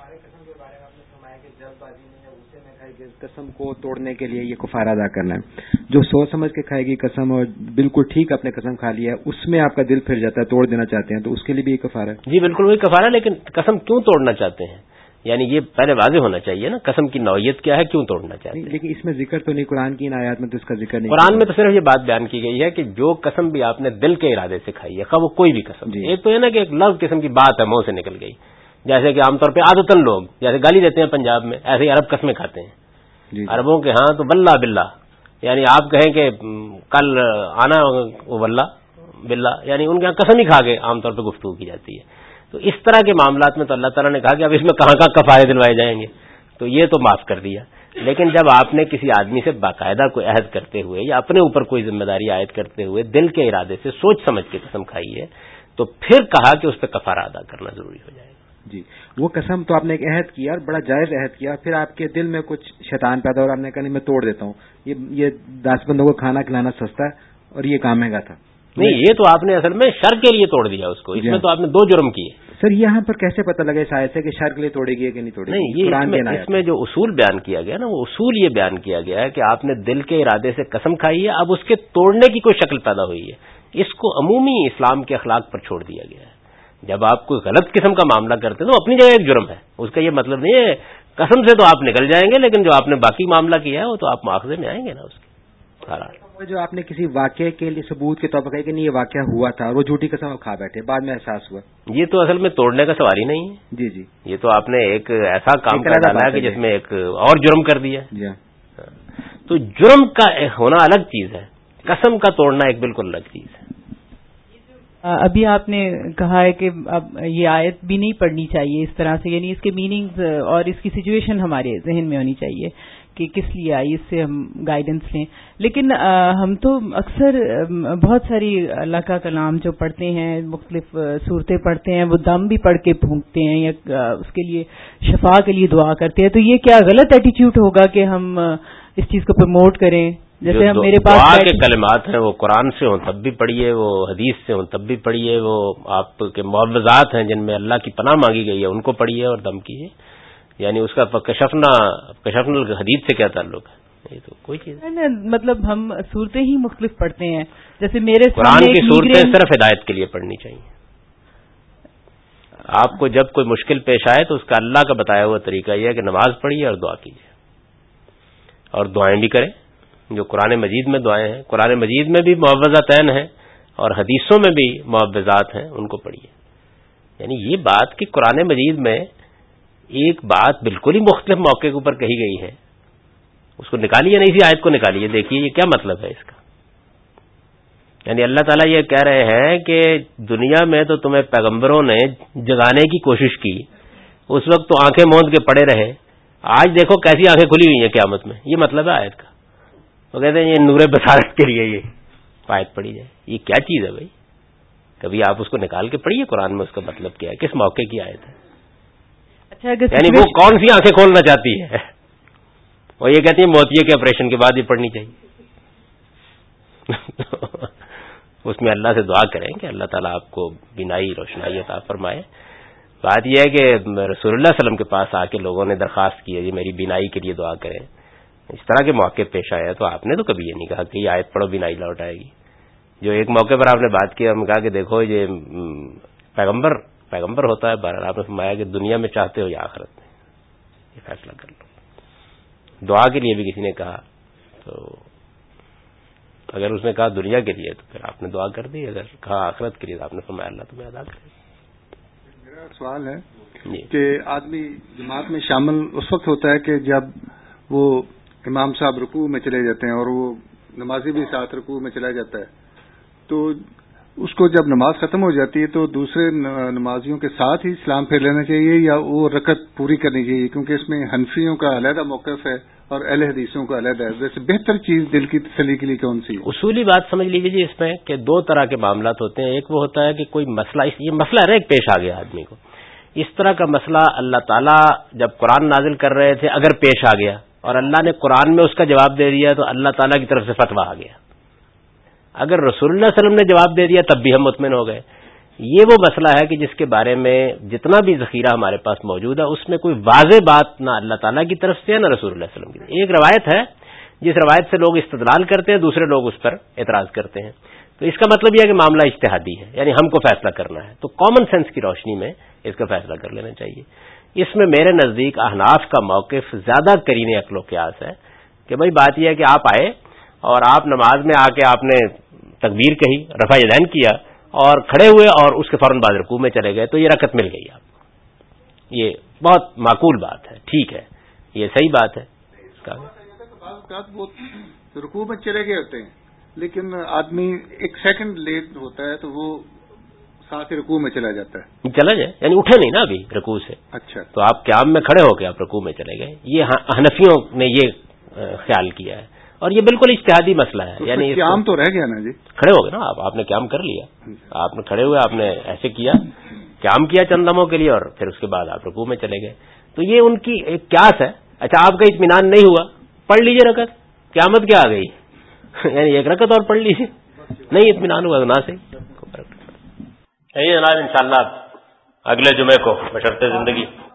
قسم کو توڑنے کے لیے یہ کفارہ ادا کرنا ہے. جو سوچ سمجھ کے کھائے گی قسم اور بالکل ٹھیک اپنے قسم کھا لیا ہے، اس میں آپ کا دل پھر جاتا ہے، توڑ دینا چاہتے ہیں، تو اس کے لیے بھی یہ کفارہ ہے. جی بالکل وہی کفارہ ہے. لیکن قسم کیوں توڑنا چاہتے ہیں، یعنی یہ پہلے واضح ہونا چاہیے نا، قسم کی نوعیت کیا ہے، کیوں توڑنا چاہتے ہیں. لیکن اس میں ذکر تو نہیں، قرآن کی ان آیات میں تو اس کا ذکر نہیں. قرآن میں تو صرف یہ بات بیان کی گئی ہے کہ جو قسم بھی آپ نے دل کے ارادے سے کھائی ہے، خواہ وہ کوئی بھی قسم. ایک تو ہے نا کہ ایک لفظ قسم کی بات ہے، منہ سے نکل گئی، جیسے کہ عام طور پہ عادتاً لوگ جیسے گالی دیتے ہیں پنجاب میں، ایسے ہی عرب قسمیں کھاتے ہیں. جی عربوں کے ہاں تو بلّہ بلّہ، یعنی آپ کہیں کہ کل آنا واللہ بلّہ، یعنی ان کے یہاں قسم ہی کھا کے عام طور پہ گفتگو کی جاتی ہے. تو اس طرح کے معاملات میں تو اللہ تعالیٰ نے کہا کہ اب اس میں کہاں کہاں کفارے دلوائے جائیں گے، تو یہ تو معاف کر دیا. لیکن جب آپ نے کسی آدمی سے باقاعدہ کوئی عہد کرتے ہوئے یا اپنے اوپر کوئی ذمہ داری عائد کرتے ہوئے دل کے ارادے سے سوچ سمجھ کے قسم کھائی ہے، تو پھر کہا کہ اس پہ کفارہ ادا کرنا ضروری ہو جائے گا. جی، وہ قسم تو آپ نے ایک عہد کیا اور بڑا جائز عہد کیا، پھر آپ کے دل میں کچھ شیطان پیدا اور آپ نے کہا نہیں میں توڑ دیتا ہوں، یہ یہ دس بندوں کو کھانا کھلانا سستا ہے اور یہ کام مہنگا تھا. نہیں، یہ تو آپ نے اصل میں شر کے لیے توڑ دیا اس کو. اس میں تو آپ نے دو جرم کیے. سر یہاں پر کیسے پتہ لگے شاید سے کہ شر کے لیے توڑے گی کہ نہیں توڑے گی؟ نہیں، یہ اس میں جو اصول بیان کیا گیا نا، وہ اصول یہ بیان کیا گیا ہے کہ آپ نے دل کے ارادے سے قسم کھائی ہے، اب اس کے توڑنے کی کوئی شکل پیدا ہوئی ہے، اس کو عمومی اسلام کے اخلاق پر چھوڑ دیا گیا ہے. جب آپ کوئی غلط قسم کا معاملہ کرتے ہیں تو اپنی جگہ ایک جرم ہے، اس کا یہ مطلب نہیں ہے قسم سے تو آپ نکل جائیں گے، لیکن جو آپ نے باقی معاملہ کیا ہے وہ تو آپ مواخذے میں آئیں گے نا. اس کے جو آپ نے کسی واقعے کے لیے ثبوت کے طور پر کہا کہ نہیں یہ واقعہ ہوا تھا اور وہ جھوٹی قسم کھا بیٹھے، بعد میں احساس ہوا، یہ تو اصل میں توڑنے کا سوال ہی نہیں ہے. جی جی، یہ تو آپ نے ایک ایسا کام کر ڈالا ہے کہ جس میں ایک اور جرم کر دیا. جی، تو جرم کا ہونا الگ چیز ہے، قسم کا توڑنا ایک بالکل الگ چیز ہے. ابھی آپ نے کہا ہے کہ اب یہ آیت بھی نہیں پڑھنی چاہیے اس طرح سے، یعنی اس کے میننگز اور اس کی سچویشن ہمارے ذہن میں ہونی چاہیے کہ کس لیے آئی، اس سے ہم گائیڈنس لیں. لیکن ہم تو اکثر بہت ساری اللہ کا کلام جو پڑھتے ہیں، مختلف صورتیں پڑھتے ہیں، وہ دم بھی پڑھ کے پھونکتے ہیں یا اس کے لیے شفا کے لیے دعا کرتے ہیں. تو یہ کیا غلط ایٹیٹیوڈ ہوگا کہ ہم اس چیز کو پروموٹ کریں؟ جیسے ہم میرے پاس دعا کے کلمات ہیں وہ قرآن سے ہوں تب بھی پڑھیے، وہ حدیث سے ہوں تب بھی پڑھیے، وہ آپ کے معوذات ہیں جن میں اللہ کی پناہ مانگی گئی ہے ان کو پڑھیے اور دم کیجیے. یعنی اس کا کشفنا کشفنا حدیث سے کیا تعلق ہے؟ یہ تو کوئی چیز نہیں. مطلب ہم صورتیں ہی مختلف پڑھتے ہیں، جیسے میرے قرآن کی صورتیں صرف ہدایت کے لیے پڑھنی چاہیے. آپ کو جب کوئی مشکل پیش آئے تو اس کا اللہ کا بتایا ہوا طریقہ یہ ہے کہ نماز پڑھیے اور دعا کیجیے اور دعائیں بھی کریں. جو قرآن مجید میں دعائیں ہیں، قرآن مجید میں بھی معوذتین ہیں اور حدیثوں میں بھی معوذات ہیں، ان کو پڑھیے. یعنی یہ بات کہ قرآن مجید میں ایک بات بالکل ہی مختلف موقع کے اوپر کہی گئی ہے، اس کو نکالیے، نہیں اسی آیت کو نکالیے، دیکھیے یہ کیا مطلب ہے اس کا. یعنی اللہ تعالیٰ یہ کہہ رہے ہیں کہ دنیا میں تو تمہیں پیغمبروں نے جگانے کی کوشش کی، اس وقت تو آنکھیں موند کے پڑے رہے، آج دیکھو کیسی آنکھیں کھلی ہوئی ہیں قیامت میں. یہ مطلب ہے آیت کا. وہ کہتے ہیں یہ نور بصارت کے لیے یہ آیت پڑھی جائے. یہ کیا چیز ہے بھائی؟ کبھی آپ اس کو نکال کے پڑھیے قرآن میں اس کا مطلب کیا ہے، کس موقع کی آیت ہے. اچھا، یعنی وہ کون سی آنکھیں کھولنا چاہتی ہے؟ وہ یہ کہتی ہے موتیے کے آپریشن کے بعد یہ پڑھنی چاہیے. اس میں اللہ سے دعا کریں کہ اللہ تعالیٰ آپ کو بینائی روشنائی عطا فرمائے. بات یہ ہے کہ رسول اللہ صلی اللہ علیہ وسلم کے پاس آ کے لوگوں نے درخواست کی ہے جی میری بینائی کے لیے دعا کریں. اس طرح کے موقع پیش آیا تو آپ نے تو کبھی یہ نہیں کہا کہ یہ آیت پڑھو بینائی لوٹ آئے گی. جو ایک موقع پر آپ نے بات کی، ہم نے کہا کہ دیکھو یہ پیغمبر پیغمبر ہوتا ہے، بہرحال آپ نے فرمایا کہ دنیا میں چاہتے ہو یا آخرت میں، یہ فیصلہ کر لو. دعا کے لیے بھی کسی نے کہا تو اگر اس نے کہا دنیا کے لیے تو پھر آپ نے دعا کر دی، اگر کہا آخرت کے لیے تو آپ نے فرمایا اللہ تمہیں ادا کرے. میرا سوال ہے کہ آدمی جماعت میں شامل اس وقت ہوتا ہے کہ جب وہ امام صاحب رکوع میں چلے جاتے ہیں اور وہ نمازی بھی ساتھ رکوع میں چلا جاتا ہے، تو اس کو جب نماز ختم ہو جاتی ہے تو دوسرے نمازیوں کے ساتھ ہی سلام پھیر لینا چاہیے یا وہ رکعت پوری کرنی چاہیے؟ کیونکہ اس میں حنفیوں کا علیحدہ موقف ہے اور اہل حدیثوں کا علیحدہ ہے. ویسے بہتر چیز دل کی تسلی کے لیے کون سی ہے؟ اصولی بات سمجھ لیجیے جی، اس میں کہ دو طرح کے معاملات ہوتے ہیں. ایک وہ ہوتا ہے کہ کوئی مسئلہ، یہ مسئلہ ہے ایک پیش آ گیا آدمی کو، اس طرح کا مسئلہ اللہ تعالیٰ جب قرآن نازل کر رہے تھے اگر پیش آ گیا اور اللہ نے قرآن میں اس کا جواب دے دیا تو اللہ تعالیٰ کی طرف سے فتویٰ آ گیا. اگر رسول اللہ صلی اللہ علیہ وسلم نے جواب دے دیا تب بھی ہم مطمئن ہو گئے. یہ وہ مسئلہ ہے کہ جس کے بارے میں جتنا بھی ذخیرہ ہمارے پاس موجود ہے اس میں کوئی واضح بات نہ اللہ تعالیٰ کی طرف سے ہے نہ رسول اللہ صلی اللہ علیہ وسلم کی. ایک روایت ہے جس روایت سے لوگ استدلال کرتے ہیں، دوسرے لوگ اس پر اعتراض کرتے ہیں. تو اس کا مطلب یہ ہے کہ معاملہ اجتہادی ہے، یعنی ہم کو فیصلہ کرنا ہے. تو کامن سینس کی روشنی میں اس کا فیصلہ کر لینا چاہیے. اس میں میرے نزدیک احناف کا موقف زیادہ کرین عقل و قیاس ہے کہ بھائی بات یہ ہے کہ آپ آئے اور آپ نماز میں آ کے آپ نے تکبیر کہی، رفع یدین کیا اور کھڑے ہوئے اور اس کے فوراً بعد رکوع میں چلے گئے تو یہ رکعت مل گئی آپ. یہ بہت معقول بات ہے، ٹھیک ہے، یہ صحیح بات ہے. وہ رکوع میں چلے گئے ہوتے ہیں لیکن آدمی ایک سیکنڈ لیٹ ہوتا ہے تو وہ ساتھ ہی رکوع میں چلا جاتا ہے. چلا جائے یعنی اٹھے نہیں نا ابھی رکوع سے. اچھا، تو آپ قیام میں کھڑے ہو کے آپ رکوع میں چلے گئے. یہ حنفیوں نے یہ خیال کیا ہے اور یہ بالکل اجتہادی مسئلہ ہے. یعنی قیام تو رہ گیا نا جی، کھڑے ہو گئے نا آپ، آپ نے قیام کر لیا، آپ نے کھڑے ہوئے آپ نے ایسے کیا، قیام کیا چند لمحوں کے لیے اور پھر اس کے بعد آپ رکوع میں چلے گئے. تو یہ ان کی ایک قیاس ہے. اچھا آپ کا اطمینان نہیں ہوا، پڑھ لیجئے رکعت، قیامت کیا آ گئی یعنی ایک رکعت اور پڑھ لیجیے. نہیں اطمینان ہوا تو نہ صحیح. جناب انشاءاللہ اگلے جمعے کو بشرطِ زندگی